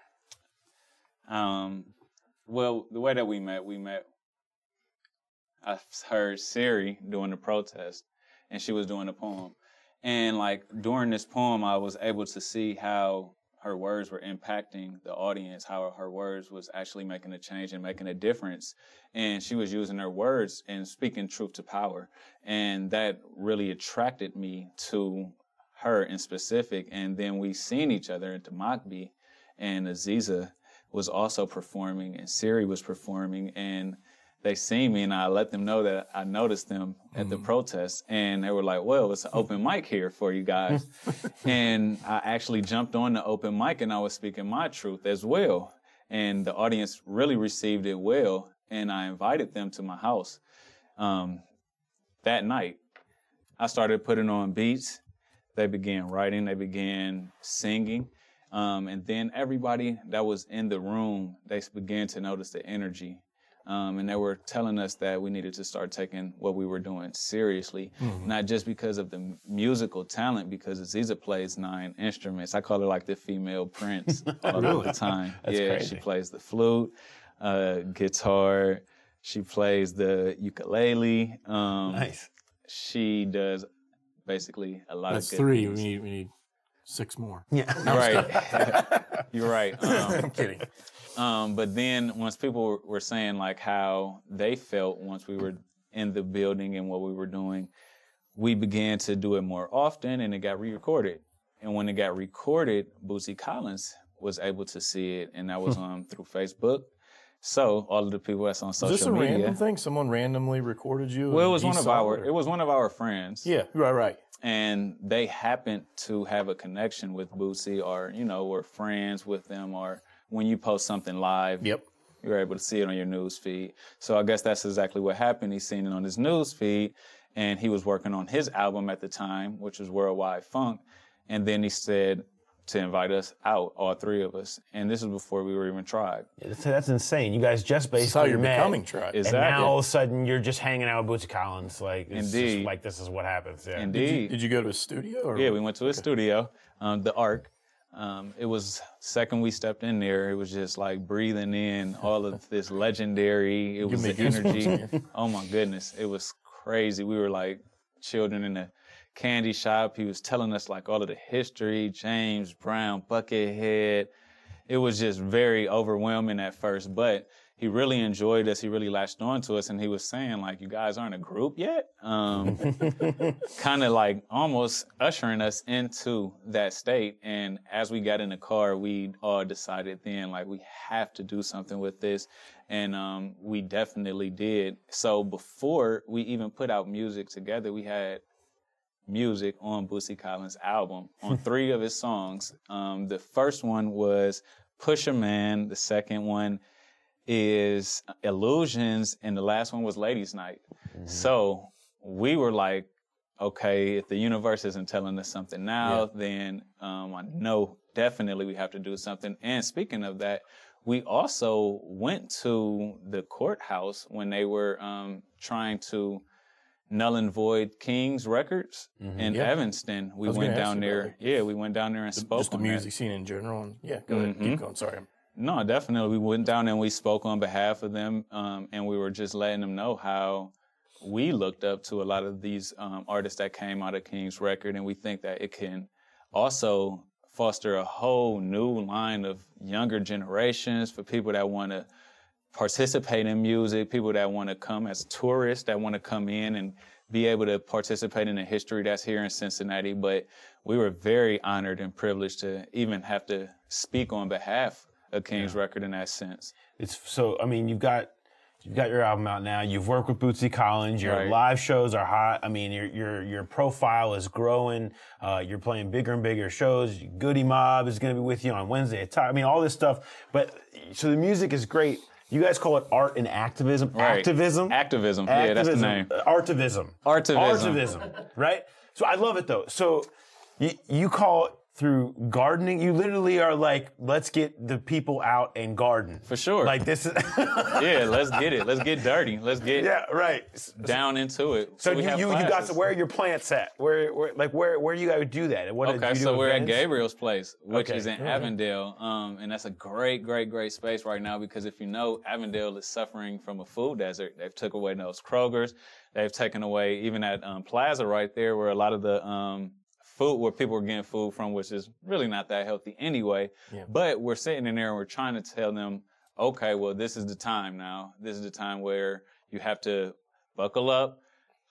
Speaker 4: um, well, the way that we met, we met, I heard Siri doing the protest, and she was doing a poem. And, like, during this poem, I was able to see how her words were impacting the audience, how her words was actually making a change and making a difference. And she was using her words and speaking truth to power. And that really attracted me to her in specific. And then we seen each other at the Mocby, and Aziza was also performing, and Siri was performing, and they seen me, and I let them know that I noticed them at mm-hmm. the protest, and they were like, well, it's an open mic here for you guys. And I actually jumped on the open mic, and I was speaking my truth as well. And the audience really received it well, and I invited them to my house. Um, that night, I started putting on beats. They began writing, they began singing. Um, and then everybody that was in the room, they began to notice the energy. Um, and they were telling us that we needed to start taking what we were doing seriously, mm-hmm. not just because of the musical talent, because Aziza plays nine instruments. I call her like the female Prince all really? the time.
Speaker 1: That's
Speaker 4: yeah,
Speaker 1: crazy.
Speaker 4: She plays the flute, uh, guitar. She plays the ukulele. Um,
Speaker 1: nice.
Speaker 4: She does basically a lot
Speaker 2: That's
Speaker 4: of good
Speaker 2: three.
Speaker 4: things.
Speaker 2: We need, we need six more.
Speaker 1: Yeah.
Speaker 4: Right. You're right. Um,
Speaker 2: I'm kidding.
Speaker 4: Um, but then once people were saying like how they felt once we were in the building and what we were doing, we began to do it more often, and it got re-recorded. And when it got recorded, Bootsy Collins was able to see it, and that was um, through Facebook. So all of the people that's on social media.
Speaker 2: Is this a
Speaker 4: media,
Speaker 2: random thing? Someone randomly recorded you?
Speaker 4: Well, it was
Speaker 2: you
Speaker 4: one of
Speaker 2: saw
Speaker 4: our.
Speaker 2: It,
Speaker 4: it was one of our friends.
Speaker 2: Yeah, right, right.
Speaker 4: And they happened to have a connection with Bootsy, or you know, were friends with them, or when you post something live,
Speaker 2: yep,
Speaker 4: you're able to see it on your news feed. So I guess that's exactly what happened. He's seen it on his news feed, and he was working on his album at the time, which was Worldwide Funk. And then he said to invite us out, all three of us. And this was before we were even Tribe.
Speaker 5: Yeah, that's, that's insane. You guys just basically
Speaker 2: That's how you're
Speaker 5: met,
Speaker 2: becoming Tribe.
Speaker 4: Exactly.
Speaker 5: and now all of a sudden you're just hanging out with Bootsy Collins. Like, it's
Speaker 4: Indeed.
Speaker 5: just like this is what happens. Yeah.
Speaker 4: Indeed.
Speaker 2: Did you, did you go to a studio? Or?
Speaker 4: Yeah, we went to a studio, um, the Arc. Um, it was second we stepped in there, it was just like breathing in all of this legendary, it was the energy. Oh my goodness, it was crazy. We were like children in a candy shop. He was telling us like all of the history, James Brown, Buckethead. It was just very overwhelming at first, but he really enjoyed us. He really latched on to us, and he was saying like, you guys aren't a group yet? Um, kind of like almost ushering us into that state. And as we got in the car, we all decided then like, we have to do something with this. And um, we definitely did. So before we even put out music together, we had music on Bootsy Collins' album on three of his songs. Um, the first one was Pusher Man. The second one is Illusions, and the last one was Ladies Night. Mm-hmm. So we were like, okay, if the universe isn't telling us something now, yeah. then um, I know definitely we have to do something. And speaking of that, we also went to the courthouse when they were um, trying to null and void King's records mm-hmm. in yeah. Evanston. We went down there. Yeah, we went down there and
Speaker 2: the,
Speaker 4: spoke
Speaker 2: just
Speaker 4: on
Speaker 2: the music
Speaker 4: that.
Speaker 2: scene in general. And yeah, go
Speaker 4: mm-hmm.
Speaker 2: ahead. Keep going. Sorry.
Speaker 4: No, definitely. We went down and we spoke on behalf of them, um, and we were just letting them know how we looked up to a lot of these um, artists that came out of King's record, and we think that it can also foster a whole new line of younger generations for people that want to participate in music, people that want to come as tourists, that want to come in and be able to participate in the history that's here in Cincinnati. But we were very honored and privileged to even have to speak on behalf of King's yeah. record in that sense.
Speaker 5: It's so, I mean, you've got you've got your album out now. You've worked with Bootsy Collins. Your
Speaker 4: right.
Speaker 5: live shows are hot. I mean, your your your profile is growing. Uh, you're playing bigger and bigger shows. Goody Mob is going to be with you on Wednesday at Top. I mean, all this stuff. But so the music is great. You guys call it art and activism.
Speaker 4: Right.
Speaker 5: Activism.
Speaker 4: Activism.
Speaker 5: Activism.
Speaker 4: Yeah, that's the name.
Speaker 5: Artivism.
Speaker 4: Artivism.
Speaker 5: Artivism. Right? So I love it though. So you, you call it through gardening. You literally are like, let's get the people out and garden.
Speaker 4: For sure.
Speaker 5: Like this is.
Speaker 4: Yeah, let's get it. Let's get dirty. Let's get
Speaker 5: yeah, right.
Speaker 4: down into it.
Speaker 5: So,
Speaker 4: so we
Speaker 5: you,
Speaker 4: have
Speaker 5: you, you got to, where are your plants at? Where, where like where where you got to do that? What,
Speaker 4: okay,
Speaker 5: you do
Speaker 4: so we're
Speaker 5: events?
Speaker 4: at Gabriel's Place, which
Speaker 5: okay.
Speaker 4: is in
Speaker 5: right.
Speaker 4: Avondale, um, and that's a great, great, great space right now because if you know, Avondale is suffering from a food desert. They've took away those Krogers. They've taken away even that um, plaza right there where a lot of the um, food, where people are getting food from, which is really not that healthy anyway. Yeah. But we're sitting in there and we're trying to tell them, okay, well, this is the time now. This is the time where you have to buckle up,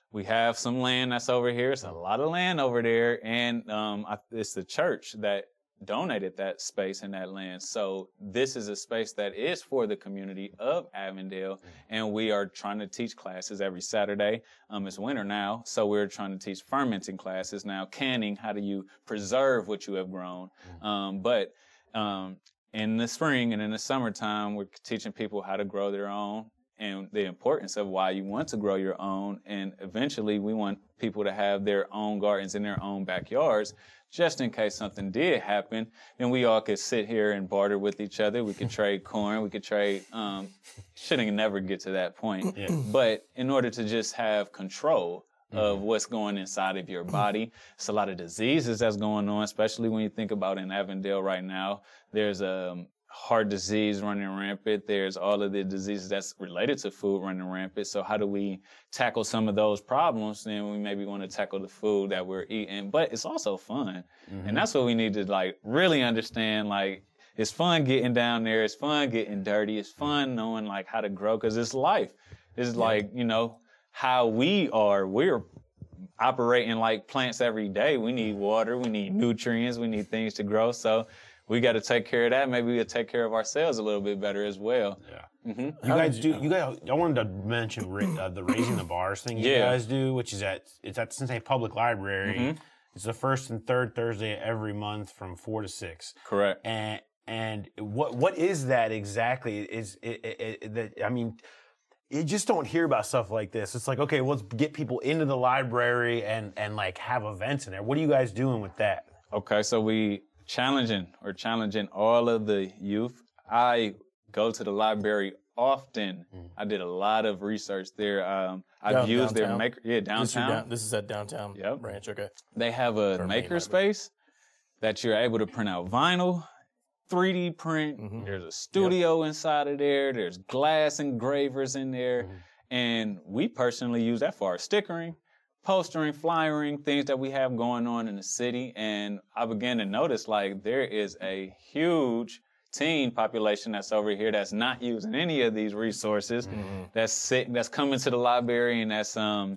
Speaker 4: we have some land that's over here. It's a lot of land over there. And um, I, it's the church that donated that space and that land. So this is a space that is for the community of Avondale. And we are trying to teach classes every Saturday. Um, it's winter now. So we're trying to teach fermenting classes now, canning, how do you preserve what you have grown. Um, but um, in the spring and in the summertime, we're teaching people how to grow their own and the importance of why you want to grow your own. And eventually we want people to have their own gardens in their own backyards, just in case something did happen. Then we all could sit here and barter with each other. We could trade corn. We could trade, um, shouldn't never get to that point. Yeah. But in order to just have control of what's going inside of your body. It's a lot of diseases that's going on, especially when you think about in Avondale right now. There's a um, heart disease running rampant. There's all of the diseases that's related to food running rampant. So how do we tackle some of those problems? Then we maybe want to tackle the food that we're eating, but it's also fun. Mm-hmm. And that's what we need to like really understand. Like, it's fun getting down there. It's fun getting dirty. It's fun knowing like how to grow, because it's life. It's yeah. like, you know, how we are. We're operating like plants every day. We need water. We need nutrients. We need things to grow. So we got to take care of that. Maybe we'll take care of ourselves a little bit better as well.
Speaker 5: Yeah. Mm-hmm. You guys do. You guys. I wanted to mention uh, the Raising the Bars thing you yeah. guys do, which is at it's at the Cincinnati Public Library. Mm-hmm. It's the first and third Thursday every month from four to six.
Speaker 4: Correct.
Speaker 5: And and what what is that exactly? Is it, it, it, that I mean. You just don't hear about stuff like this. It's like, okay, well, let's get people into the library and, and like have events in there. What are you guys doing with that?
Speaker 4: Okay, so we challenging or challenging all of the youth. I go to the library often. Mm. I did a lot of research there. Um, I've Down, used downtown. their maker, yeah, downtown. This is, down,
Speaker 2: this is at downtown yep. branch. Okay.
Speaker 4: They have a or maker space that you're able to print out vinyl. three D print. Mm-hmm. There's a studio yep. inside of there. There's glass engravers in there. Mm-hmm. And we personally use that for our stickering, postering, flyering, things that we have going on in the city. And I began to notice like there is a huge teen population that's over here that's not using any of these resources. Mm-hmm. That's sitting, that's coming to the library and that's um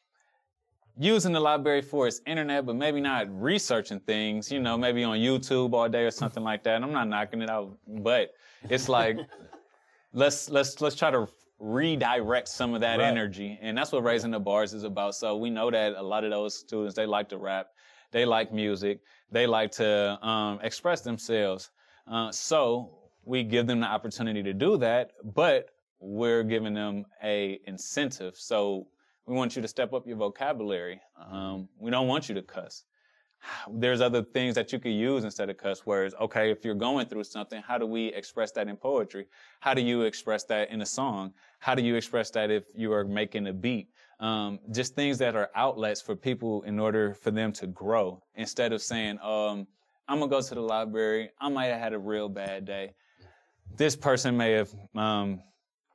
Speaker 4: using the library for its internet, but maybe not researching things, you know, maybe on YouTube all day or something like that. And I'm not knocking it out, but it's like, let's, let's, let's try to redirect some of that right. energy. And that's what Raising the Bars is about. So we know that a lot of those students, they like to rap, they like music, they like to um, express themselves. Uh, so we give them the opportunity to do that, but we're giving them a incentive. So we want you to step up your vocabulary. Um, we don't want you to cuss. There's other things that you could use instead of cuss words. Okay, if you're going through something, how do we express that in poetry? How do you express that in a song? How do you express that if you are making a beat? Um, just things that are outlets for people in order for them to grow. Instead of saying, um, I'm going to go to the library. I might have had a real bad day. This person may have... Um,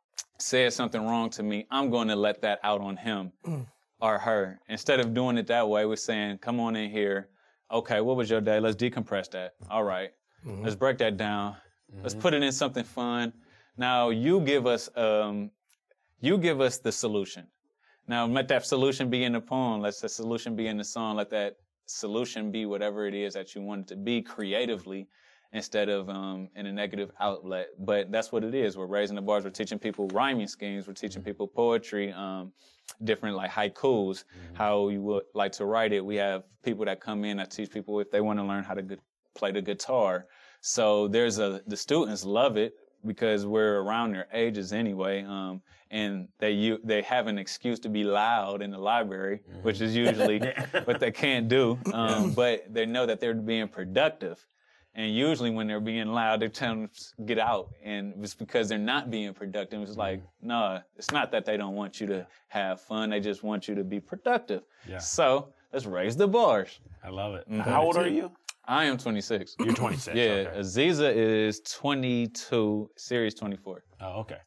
Speaker 4: said something wrong to me, I'm going to let that out on him mm. or her. Instead of doing it that way, we're saying, come on in here. Okay, what was your day? Let's decompress that. All right. Mm-hmm. Let's break that down. Mm-hmm. Let's put it in something fun. Now you give us, um, you give us the solution. Now let that solution be in the poem. Let the solution be in the song. Let that solution be whatever it is that you want it to be creatively, instead of um, in a negative outlet. But that's what it is. We're Raising the Bars. We're teaching people rhyming schemes. We're teaching people poetry, um, different like haikus, mm-hmm. how you would like to write it. We have people that come in. I teach people if they want to learn how to gu- play the guitar. So there's a, the students love it because we're around their ages anyway. Um, and they you, they have an excuse to be loud in the library, mm-hmm. which is usually what they can't do. Um, but they know that they're being productive. And usually when they're being loud, they tell them to get out. And it's because they're not being productive. It's like, no, it's not that they don't want you to have fun. They just want you to be productive. Yeah. So let's raise the bars.
Speaker 5: I love it. Mm-hmm. How old are you?
Speaker 4: I am twenty-six.
Speaker 5: You're twenty-six.
Speaker 4: Yeah.
Speaker 5: Okay.
Speaker 4: Aziza is twenty-two, Siri's twenty-four.
Speaker 5: Oh, okay.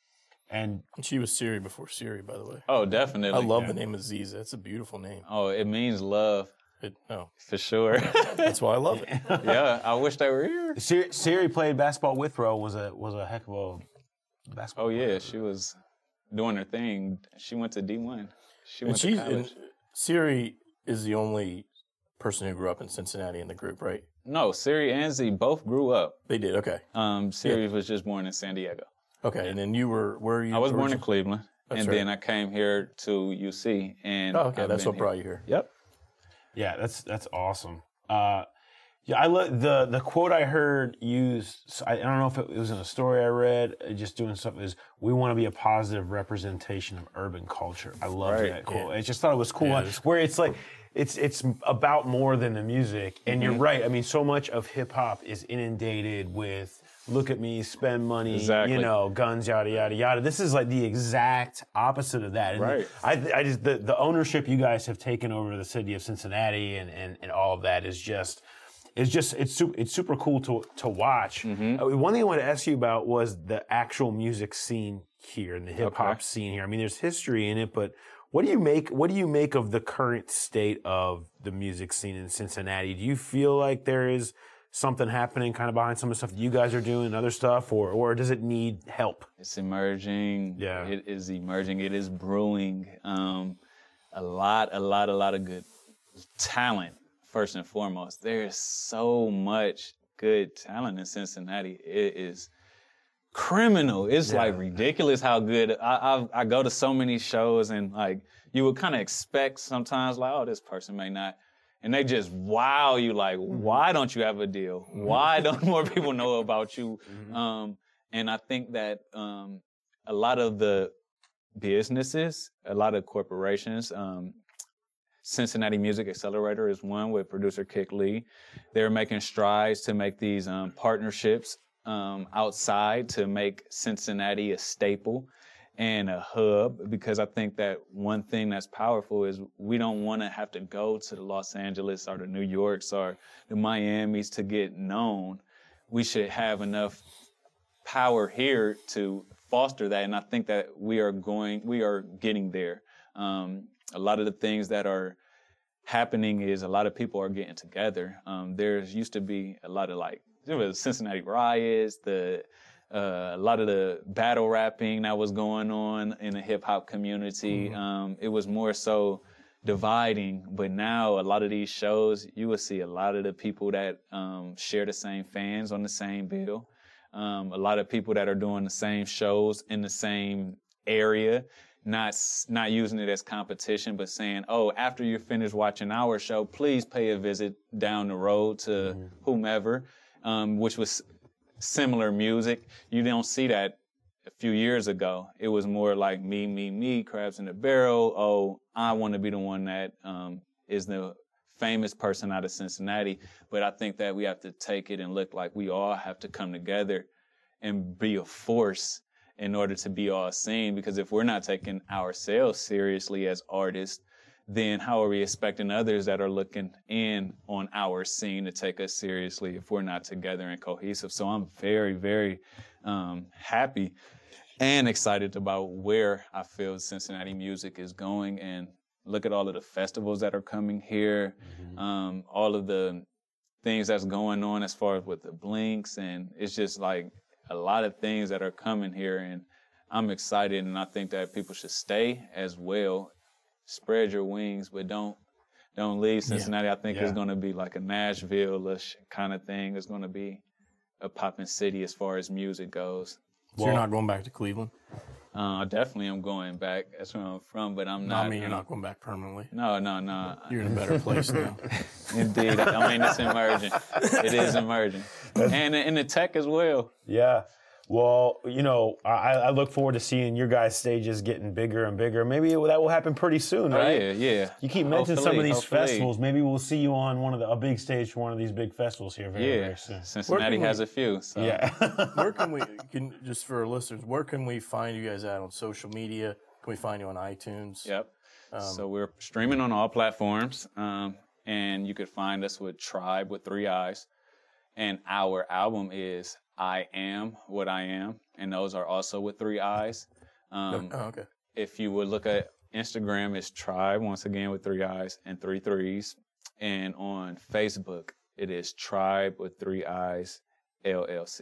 Speaker 5: And
Speaker 2: she was Siri before Siri, by the way.
Speaker 4: Oh, definitely.
Speaker 2: I love
Speaker 4: yeah.
Speaker 2: the name Aziza. It's a beautiful name.
Speaker 4: Oh, it means love.
Speaker 2: It, oh.
Speaker 4: For sure.
Speaker 2: That's why I love it.
Speaker 4: Yeah, I wish they were here.
Speaker 5: Siri, Siri played basketball with Ro, was a was a heck of a basketball
Speaker 4: Oh, yeah,
Speaker 5: player.
Speaker 4: she was doing her thing. She went to D one. She
Speaker 2: And
Speaker 4: went to
Speaker 2: she's
Speaker 4: college.
Speaker 2: and Siri is the only person who grew up in Cincinnati in the group, right?
Speaker 4: No, Siri and Z both grew up.
Speaker 2: They did. Okay.
Speaker 4: Um, Siri was just born in San Diego.
Speaker 2: Okay. And then you were where are you?
Speaker 4: I was born in
Speaker 2: originally?
Speaker 4: Cleveland,
Speaker 2: That's
Speaker 4: and
Speaker 2: right.
Speaker 4: then I came here to U C. And
Speaker 2: Oh, okay.
Speaker 4: I've
Speaker 2: That's
Speaker 4: been
Speaker 2: what
Speaker 4: here.
Speaker 2: brought you here.
Speaker 4: Yep.
Speaker 5: Yeah, that's that's awesome. Uh, yeah, I lo- the the quote I heard used. I, I don't know if it, it was in a story I read. uh, Just doing something is we want to be a positive representation of urban culture. I love
Speaker 4: Right,
Speaker 5: that quote. I just thought it was cool.
Speaker 2: Yeah, it's
Speaker 5: where it's like it's it's about more than the music. And
Speaker 4: Mm-hmm.
Speaker 5: you're right. I mean, so much of hip hop is inundated with look at me, spend money,
Speaker 4: Exactly.
Speaker 5: you know, guns, yada yada yada. This is like the exact opposite of that. And
Speaker 4: Right.
Speaker 5: I, I just the, the ownership you guys have taken over the city of Cincinnati and, and, and all of that is just it's just it's super it's super cool to to watch.
Speaker 4: Mm-hmm.
Speaker 5: Uh, one thing I wanted to ask you about was the actual music scene here and the hip hop
Speaker 4: Okay.
Speaker 5: scene here. I mean, there's history in it, but what do you make what do you make of the current state of the music scene in Cincinnati? Do you feel like there is something happening kind of behind some of the stuff that you guys are doing and other stuff, or or does it need help?
Speaker 4: It's emerging.
Speaker 5: Yeah.
Speaker 4: It is emerging. It is brewing. Um, a lot, a lot, a lot of good talent, first and foremost. There is so much good talent in Cincinnati. It is criminal. It's like ridiculous how good. I, I I go to so many shows and like you would kind of expect sometimes like, oh, this person may not. And they just wow you like, why don't you have a deal? Why don't more people know about you? Um, and I think that um, a lot of the businesses, a lot of corporations, um, Cincinnati Music Accelerator is one with producer Kick Lee. They're making strides to make these um, partnerships um, outside to make Cincinnati a staple and a hub, because I think that one thing that's powerful is we don't want to have to go to the Los Angeles or the New Yorks or the Miamis to get known. We should have enough power here to foster that, and I think that we are going, we are getting there. Um, a lot of the things that are happening is a lot of people are getting together. Um, there's used to be a lot of like, there was Cincinnati riots, the Uh, a lot of the battle rapping that was going on in the hip hop community. Mm-hmm. Um, it was more so dividing, but now a lot of these shows, you will see a lot of the people that um, share the same fans on the same bill. Um, a lot of people that are doing the same shows in the same area, not not using it as competition, but saying, oh, after you're finished watching our show, please pay a visit down the road to mm-hmm. whomever, um, which was similar music. You don't see that a few years ago. It was more like me, me, me, crabs in the barrel. Oh, I want to be the one that um, is the famous person out of Cincinnati. But I think that we have to take it and look like we all have to come together and be a force in order to be all seen. Because if we're not taking ourselves seriously as artists, then how are we expecting others that are looking in on our scene to take us seriously if we're not together and cohesive? So I'm very, very um, happy and excited about where I feel Cincinnati music is going. And look at all of the festivals that are coming here, mm-hmm. um, all of the things that's going on as far as with the Blinks. And it's just like a lot of things that are coming here. And I'm excited, and I think that people should stay as well. Spread your wings, but don't don't leave Cincinnati. Yeah. I think yeah. it's going to be like a Nashville-ish kind of thing. It's going to be a poppin' city as far as music goes.
Speaker 2: So
Speaker 4: well,
Speaker 2: you're not going back to Cleveland?
Speaker 4: Uh, definitely I'm going back. That's where I'm from, but I'm
Speaker 2: no,
Speaker 4: not.
Speaker 2: I mean, you're
Speaker 4: um,
Speaker 2: not going back permanently.
Speaker 4: No, no, no.
Speaker 2: You're in a better place now.
Speaker 4: Indeed. I mean, it's emerging. It is emerging. And in the tech as well.
Speaker 5: Yeah. Well, you know, I, I look forward to seeing your guys' stages getting bigger and bigger. Maybe it, that will happen pretty soon, right?
Speaker 4: Oh, yeah, yeah.
Speaker 5: You keep mentioning
Speaker 4: hopefully,
Speaker 5: some of these
Speaker 4: hopefully.
Speaker 5: festivals. Maybe we'll see you on one of the a big stage for one of these big festivals here very,
Speaker 4: yeah.
Speaker 5: very soon.
Speaker 4: Cincinnati has
Speaker 2: we,
Speaker 4: a few. So.
Speaker 5: Yeah.
Speaker 2: Where can we, can, just for our listeners, where can we find you guys at on social media? Can we find you on iTunes?
Speaker 4: Yep. Um, so we're streaming on all platforms, um, and you could find us with Tribe with three I's. And our album is I Am What I Am, and those are also with three I's. Um,
Speaker 2: oh, okay.
Speaker 4: If you would look at Instagram, it's Tribe, once again, with three I's and three threes. And on Facebook, it is Tribe with three I's, L L C.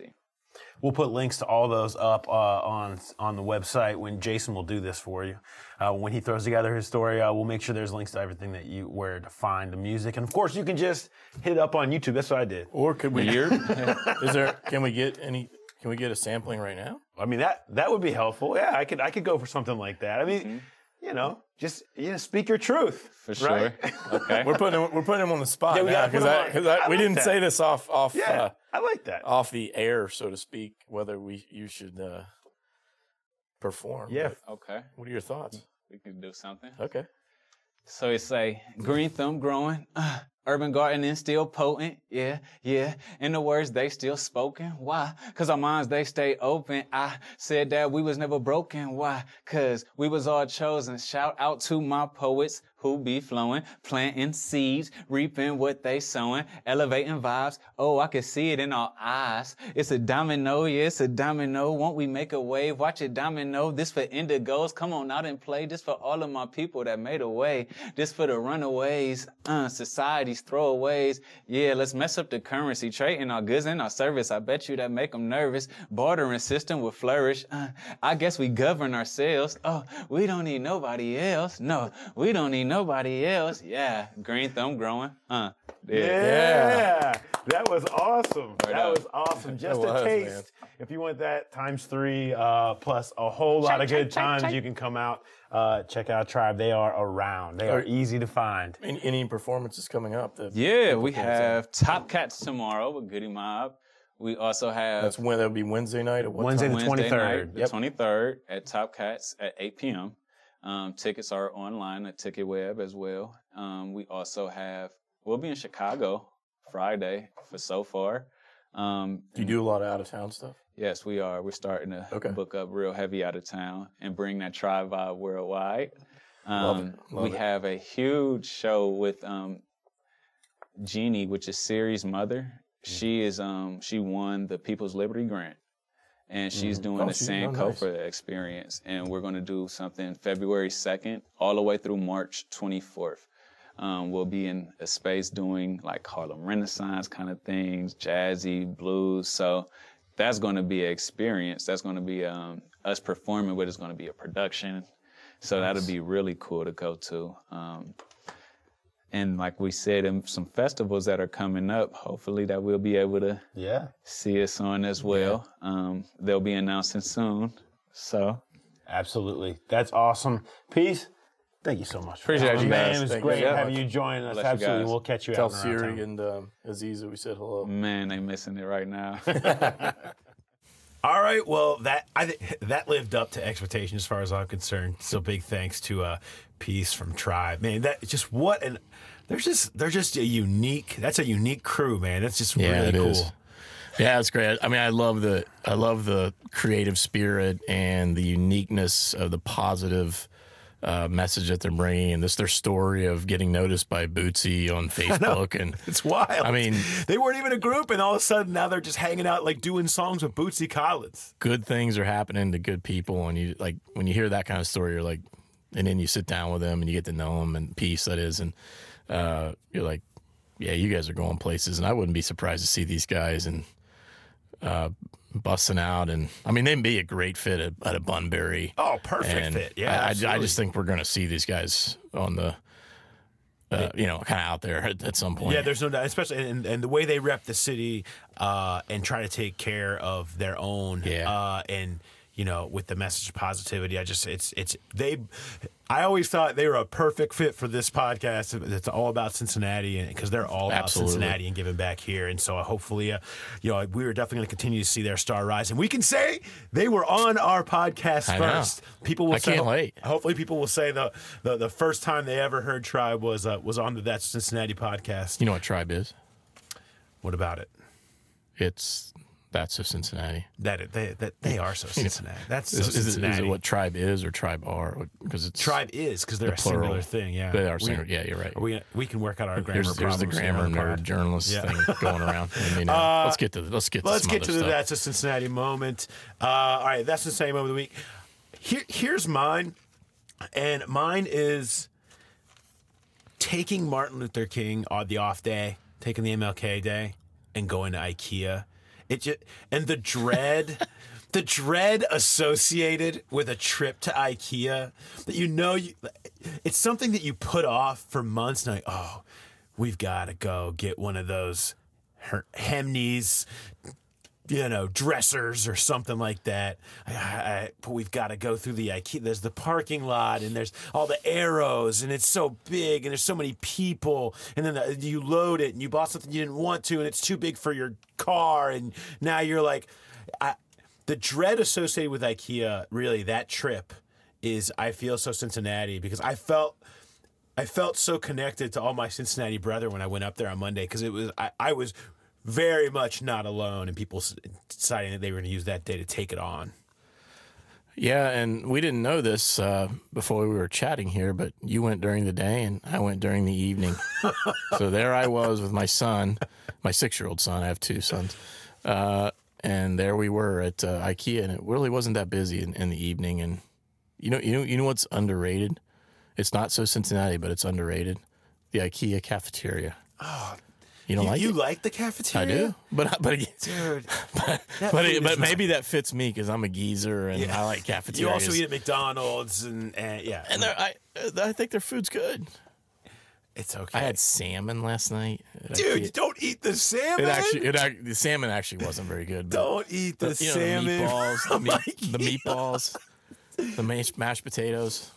Speaker 5: We'll put links to all those up uh, on on the website when Jason will do this for you. Uh, when he throws together his story, uh, we'll make sure there's links to everything that you where to find the music, and of course you can just hit it up on YouTube. That's what I did.
Speaker 2: Or could we? Is there? Can we get any? Can we get a sampling right now?
Speaker 5: I mean that that would be helpful. Yeah, I could I could go for something like that. I mean, mm-hmm. you know, just you know, speak your truth.
Speaker 4: For sure.
Speaker 5: Right?
Speaker 4: Okay.
Speaker 2: We're putting him, we're putting him on the spot
Speaker 5: Yeah, we
Speaker 2: now
Speaker 5: gotta put
Speaker 2: because
Speaker 5: him on. I
Speaker 2: we
Speaker 5: like
Speaker 2: didn't
Speaker 5: that.
Speaker 2: say this off off
Speaker 5: Yeah,
Speaker 2: uh,
Speaker 5: I like that.
Speaker 2: off the air, so to speak. Whether we you should uh, perform.
Speaker 5: Yeah.
Speaker 2: But
Speaker 4: Okay.
Speaker 2: what are your thoughts?
Speaker 4: We can do something.
Speaker 2: Okay.
Speaker 4: So it say, green thumb growing, uh, urban gardening still potent, yeah, yeah. In the words, they still spoken. Why? Cause our minds, they stay open. I said that we was never broken. Why? Cause we was all chosen. Shout out to my poets who be flowing, planting seeds, reaping what they sowing, elevating vibes. Oh, I can see it in our eyes. It's a domino, yeah, it's a domino. Won't we make a wave? Watch it domino. This for indigos. Come on out and play. This for all of my people that made a way. This for the runaways, uh, society's throwaways. Yeah, let's mess up the currency, trading our goods and our service. I bet you that make them nervous. Bartering system will flourish. Uh, I guess we govern ourselves. Oh, we don't need nobody else. No, we don't need nobody else. Yeah, green thumb growing. Uh,
Speaker 5: Yeah.
Speaker 2: Yeah.
Speaker 5: That was awesome.
Speaker 4: Right
Speaker 5: that
Speaker 4: up.
Speaker 5: was awesome. Just
Speaker 2: It
Speaker 5: a
Speaker 2: was,
Speaker 5: taste.
Speaker 2: man.
Speaker 5: If you want that times three, uh, plus a whole lot of good times, you can come out, uh, check out Tribe. They are around. They are
Speaker 2: Are-
Speaker 5: easy to find.
Speaker 2: Any, any performances coming up? That
Speaker 4: yeah, we
Speaker 2: people can say?
Speaker 4: have Top Cats tomorrow with Goody Mob. We also have
Speaker 2: That's when that'll be Wednesday night. At what
Speaker 5: Wednesday
Speaker 2: time?
Speaker 5: the
Speaker 4: Wednesday
Speaker 5: twenty-third.
Speaker 4: night, the
Speaker 5: Yep.
Speaker 4: twenty-third at Top Cats at eight p.m. Um, tickets are online at TicketWeb as well. Um, we also have, we'll be in Chicago Friday for So Far. Um,
Speaker 2: Do you do a lot of out of town stuff?
Speaker 4: yes, we are. We're starting to
Speaker 2: Okay.
Speaker 4: book up real heavy out of town and bring that Tribe vibe worldwide. Um,
Speaker 2: Love it. Love
Speaker 4: we
Speaker 2: it.
Speaker 4: have a huge show with um, Jeannie, which is Siri's mother. She is um, she won the People's Liberty Grant. And she's doing
Speaker 2: Oh,
Speaker 4: the
Speaker 2: she's-
Speaker 4: same
Speaker 2: oh, nice.
Speaker 4: Sankofa experience. And we're going to do something February second all the way through March twenty-fourth. Um, we'll be in a space doing like Harlem Renaissance kind of things, jazzy, blues. So that's going to be an experience. That's going to be um, us performing, but it's going to be a production. So that'll be really cool to go to. Um, and like we said, in some festivals that are coming up, hopefully that we'll be able to
Speaker 5: Yeah.
Speaker 4: see us on as well. Um, they'll be announcing soon. So
Speaker 5: Absolutely. That's awesome. Peace. Thank you so much. for
Speaker 4: Appreciate
Speaker 5: coming,
Speaker 4: you
Speaker 5: man.
Speaker 4: guys.
Speaker 5: It was
Speaker 2: Thank you
Speaker 5: great
Speaker 2: so
Speaker 5: having
Speaker 2: much.
Speaker 5: you join us.
Speaker 4: Bless you
Speaker 5: Absolutely.
Speaker 4: guys.
Speaker 5: We'll catch you
Speaker 2: Tell
Speaker 5: out around
Speaker 2: Siri
Speaker 5: town.
Speaker 2: and um, Aziza we said hello.
Speaker 4: man, they missing it right now.
Speaker 1: All right, well that I th- that lived up to expectation as far as I'm concerned. So big thanks to uh, Peace from Tribe, man. That just what an they're just they're just a unique. That's a unique crew, man. That's just
Speaker 2: Yeah,
Speaker 1: really
Speaker 2: it
Speaker 1: cool.
Speaker 2: is. Yeah, it's great. I mean, I love the I love the creative spirit and the uniqueness of the positive uh, message that they're bringing, and this their story of getting noticed by Bootsy on Facebook, and
Speaker 1: It's wild.
Speaker 2: I mean,
Speaker 1: they weren't even a group, and all of a sudden now they're just hanging out, like doing songs with Bootsy Collins.
Speaker 2: good things are happening to good people, and you like when you hear that kind of story, you're like, and then you sit down with them and you get to know them, and peace that is, and uh, you're like, yeah, you guys are going places, and I wouldn't be surprised to see these guys and uh, busting out, and I mean they'd be a great fit at, at a Bunbury.
Speaker 1: Oh, perfect
Speaker 2: And
Speaker 1: fit. Yeah,
Speaker 2: I, I, I
Speaker 1: absolutely.
Speaker 2: just think we're going to see these guys on the, uh, you know, kind of out there at, at some point.
Speaker 1: Yeah, there's no doubt, especially and, and the way they rep the city uh, and try to take care of their own.
Speaker 2: Yeah.
Speaker 1: Uh, and you know, with the message of positivity, I just it's it's they. I always thought they were a perfect fit for this podcast. It's all about Cincinnati, and because they're all about
Speaker 2: Absolutely.
Speaker 1: Cincinnati and giving back here. And so, hopefully, uh, you know, we are definitely going to continue to see their star rise, and we can say they were on our podcast
Speaker 2: I know.
Speaker 1: first. People will
Speaker 2: I
Speaker 1: say,
Speaker 2: can't wait.
Speaker 1: Hopefully, people will say the, the the first time they ever heard Tribe was uh, was on the That's Cincinnati podcast.
Speaker 2: You know what Tribe is?
Speaker 1: What about it?
Speaker 2: It's that's of Cincinnati.
Speaker 1: That it, they that they are so Cincinnati. That's so
Speaker 2: Is, is, it,
Speaker 1: Cincinnati.
Speaker 2: is it what Tribe is or Tribe are? Because it's
Speaker 1: Tribe is because they're
Speaker 2: the
Speaker 1: a singular
Speaker 2: plural.
Speaker 1: thing. Yeah,
Speaker 2: They are
Speaker 1: We-
Speaker 2: singular. Yeah, you're right.
Speaker 1: We we can work out our grammar
Speaker 2: Here's, here's the
Speaker 1: problems here
Speaker 2: grammar
Speaker 1: on the
Speaker 2: nerd
Speaker 1: pod.
Speaker 2: journalist
Speaker 1: Yeah.
Speaker 2: thing going around. I mean, uh, let's get to the, let's get to
Speaker 1: Let's
Speaker 2: some
Speaker 1: get
Speaker 2: other
Speaker 1: to the
Speaker 2: stuff.
Speaker 1: That's a Cincinnati moment. Uh, all right, that's the same moment of the week. Here, here's mine, and mine is taking Martin Luther King on the off day, taking the M L K day, and going to IKEA It just and the dread, the dread associated with a trip to IKEA that you know you, it's something that you put off for months. And like, oh, we've got to go get one of those Hemnes, you know, dressers or something like that. I, I, but we've got to go through the IKEA. There's the parking lot, and there's all the arrows, and it's so big, and there's so many people. And then the, you load it, and you bought something you didn't want to, and it's too big for your car. And now you're like, I, the dread associated with IKEA, really, that trip is, I feel so Cincinnati because I felt. I felt so connected to all my Cincinnati brethren when I went up there on Monday because it was I, I was very much not alone in people deciding that they were going to use that day to take it on.
Speaker 2: Yeah, and we didn't know this uh, before we were chatting here, but you went during the day and I went during the evening. So there I was with my son, my six-year-old son. I have two sons. Uh, and there we were at uh, IKEA, and it really wasn't that busy in, in the evening. And you know, you know, you know what's underrated? It's not so Cincinnati, but it's underrated. The IKEA cafeteria.
Speaker 1: Oh,
Speaker 2: you don't
Speaker 1: you,
Speaker 2: like
Speaker 1: you
Speaker 2: it?
Speaker 1: like the cafeteria?
Speaker 2: I do, but but
Speaker 1: dude,
Speaker 2: but
Speaker 1: that
Speaker 2: but,
Speaker 1: food
Speaker 2: it, but
Speaker 1: is
Speaker 2: maybe that fits me because I'm a geezer and
Speaker 1: Yeah.
Speaker 2: I like
Speaker 1: You
Speaker 2: cafeterias.
Speaker 1: also eat at McDonald's and, and yeah,
Speaker 2: and they're- I I think their food's good.
Speaker 1: it's okay.
Speaker 2: I had salmon last night. at
Speaker 1: dude,
Speaker 2: IKEA.
Speaker 1: don't eat the salmon.
Speaker 2: It actually, it ac- the salmon actually wasn't very good. But
Speaker 1: don't eat the,
Speaker 2: you know,
Speaker 1: salmon.
Speaker 2: the meatballs, the, meat,
Speaker 1: Like,
Speaker 2: the meatballs, the mashed, mashed potatoes.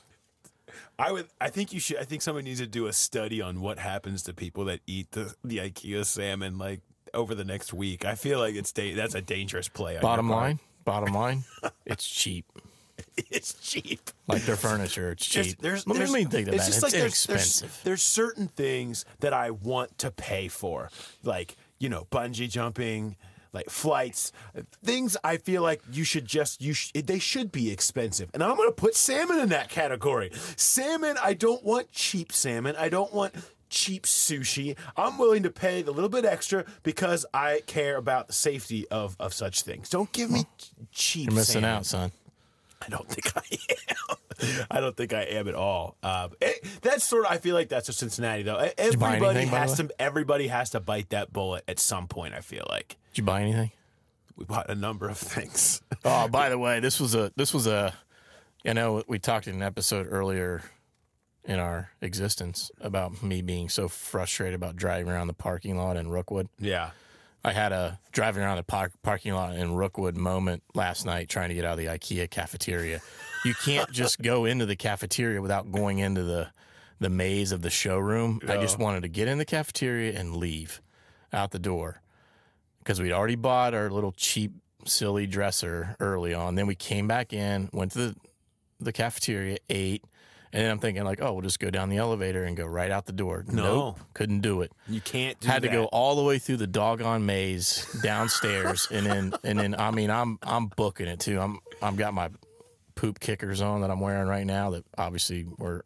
Speaker 1: I would. I think you should. I think somebody needs to do a study on what happens to people that eat the, the IKEA salmon like over the next week. I feel like it's da- that's a dangerous play. on
Speaker 2: Bottom
Speaker 1: your part.
Speaker 2: line, bottom line, it's cheap.
Speaker 1: It's cheap.
Speaker 2: Like their furniture, it's cheap.
Speaker 1: Just- there's,
Speaker 2: Let me-
Speaker 1: there's,
Speaker 2: let me think of
Speaker 1: it's
Speaker 2: that.
Speaker 1: just
Speaker 2: It's
Speaker 1: like there's,
Speaker 2: inexpensive.
Speaker 1: There's, there's certain things that I want to pay for, like you know, bungee jumping, like flights, things. I feel like you should just you sh- they should be expensive, and I'm going to put salmon in that category. Salmon. I don't want cheap salmon. I don't want cheap sushi. I'm willing to pay the little bit extra because I care about the safety of of such things. Don't give me cheap.
Speaker 2: You're missing
Speaker 1: salmon.
Speaker 2: out, son.
Speaker 1: I don't think I am. I don't think I am at all. Uh, it, that's sort of. I feel like that's a Cincinnati though.
Speaker 2: you buy
Speaker 1: Everybody
Speaker 2: anything, by the
Speaker 1: has to. Everybody has to bite that bullet at some point. I feel like
Speaker 2: Did you buy anything?
Speaker 1: we bought a number of things.
Speaker 2: Oh, by the way, this was a this was a. I know we talked in an episode earlier in our existence about me being so frustrated about driving around the parking lot in Rookwood.
Speaker 1: Yeah.
Speaker 2: I had a driving around the park, parking lot in Rookwood moment last night trying to get out of the IKEA cafeteria. You can't just go into the cafeteria without going into the the maze of the showroom. I just wanted to get in the cafeteria and leave out the door because we'd already bought our little cheap, silly dresser early on. Then we came back in, went to the, the cafeteria, ate, and then I'm thinking like, oh, we'll just go down the elevator and go right out the door.
Speaker 1: No.
Speaker 2: Nope, couldn't do it.
Speaker 1: You can't. Do
Speaker 2: Had to
Speaker 1: that.
Speaker 2: go all the way through the doggone maze downstairs, and then and then I mean I'm I'm booking it too. I'm I'm got my poop kickers on that I'm wearing right now that obviously were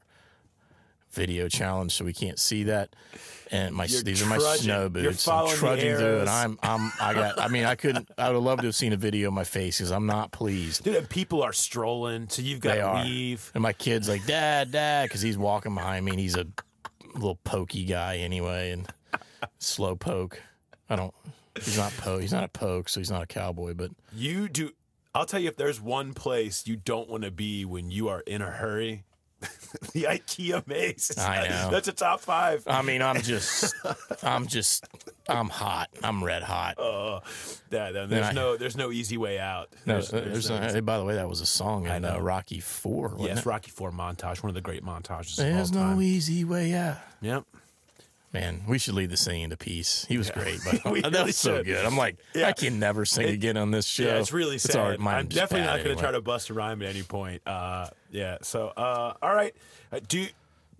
Speaker 2: video challenged, so we can't see that. And my
Speaker 1: You're
Speaker 2: these are my
Speaker 1: trudging.
Speaker 2: snow
Speaker 1: You're
Speaker 2: boots. I'm
Speaker 1: following the
Speaker 2: trudging through,
Speaker 1: arrows.
Speaker 2: and I'm I'm I got. I mean I couldn't. I would have loved to have seen a video of my face because I'm not pleased.
Speaker 1: Dude, and people are strolling, so you've got
Speaker 2: They
Speaker 1: to
Speaker 2: are.
Speaker 1: leave.
Speaker 2: And my kid's like, Dad, Dad, because he's walking behind me, and he's a little pokey guy anyway, and slow poke. I don't. He's not poke. He's not a poke, so he's not a cowboy. But
Speaker 1: You do. I'll tell you if there's one place you don't want to be when you are in a hurry. The IKEA maze.
Speaker 2: I know.
Speaker 1: That's a top five.
Speaker 2: I mean, I'm just, I'm just, I'm hot. I'm red hot.
Speaker 1: Uh, yeah, there- there's
Speaker 2: I-
Speaker 1: no, there's no easy way out.
Speaker 2: No,
Speaker 1: There's,
Speaker 2: there's,
Speaker 1: there's no-
Speaker 2: hey, by the way, that was a song in uh,
Speaker 1: know.
Speaker 2: Rocky Four. wasn't
Speaker 1: yes,
Speaker 2: it?
Speaker 1: Rocky Four montage, one of the great montages
Speaker 2: There's
Speaker 1: of all
Speaker 2: no
Speaker 1: time.
Speaker 2: easy way out.
Speaker 1: Yep.
Speaker 2: Man, we should lead the singing to peace. He was great, but
Speaker 1: We
Speaker 2: that
Speaker 1: really
Speaker 2: was so
Speaker 1: should.
Speaker 2: good. I'm like,
Speaker 1: Yeah.
Speaker 2: I can never sing
Speaker 1: It-
Speaker 2: again on this show.
Speaker 1: Yeah, it's really sad.
Speaker 2: all right. Mine
Speaker 1: I'm
Speaker 2: just
Speaker 1: definitely
Speaker 2: bad
Speaker 1: not going to
Speaker 2: anyway.
Speaker 1: try to bust a rhyme at any point. Uh, yeah. So, uh, all right. Uh, do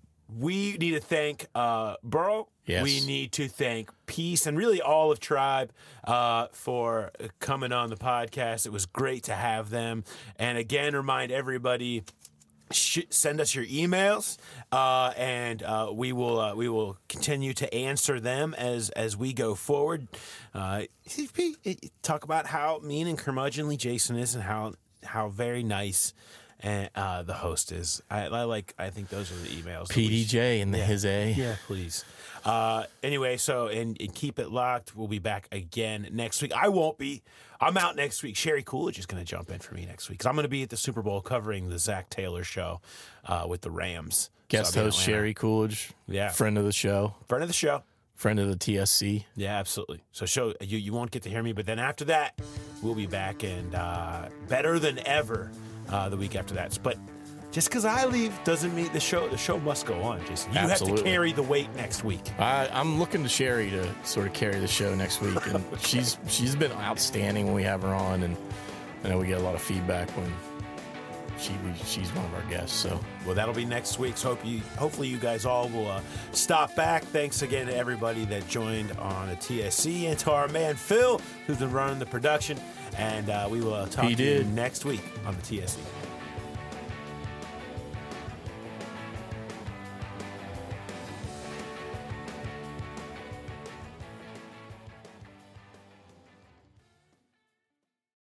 Speaker 1: we need to thank uh, Burrow?
Speaker 2: Yes.
Speaker 1: We need to thank Peace and really all of Tribe uh, for coming on the podcast. It was great to have them. And again, remind everybody. Sh- send us your emails, uh, and uh, we will uh, we will continue to answer them as as we go forward. Uh, talk about how mean and curmudgeonly Jason is, and how how very nice and uh, the host is. I, I like. I think those are the emails. that
Speaker 2: P
Speaker 1: we
Speaker 2: D
Speaker 1: should-
Speaker 2: J and the his A.
Speaker 1: Yeah, please. Uh, anyway, so and, and keep it locked. We'll be back again next week. I won't be. I'm out next week. Sherry Coolidge is going to jump in for me next week because I'm going to be at the Super Bowl covering the Zach Taylor show uh, with the Rams.
Speaker 2: Guest
Speaker 1: So I'll be in
Speaker 2: host
Speaker 1: Atlanta.
Speaker 2: Sherry Coolidge.
Speaker 1: Yeah.
Speaker 2: Friend of the show.
Speaker 1: Friend of the show.
Speaker 2: Friend of the T S C.
Speaker 1: Yeah, absolutely. So show you you won't get to hear me, but then after that, we'll be back and uh, better than ever uh, the week after that. But just because I leave doesn't mean the show the show must go on. Just you have
Speaker 2: Absolutely.
Speaker 1: to carry the weight next week.
Speaker 2: I, I'm looking to Sherry to sort of carry the show next week, and she's she's been outstanding when we have her on, and I know we get a lot of feedback when she she's one of our guests. So
Speaker 1: Well, that'll be next week. So hope you, hopefully you guys all will uh, stop back. Thanks again to everybody that joined on the T S C and to our man Phil, who's been running the production. And uh, we will uh, talk
Speaker 2: He
Speaker 1: to you
Speaker 2: did.
Speaker 1: next week on the T S C.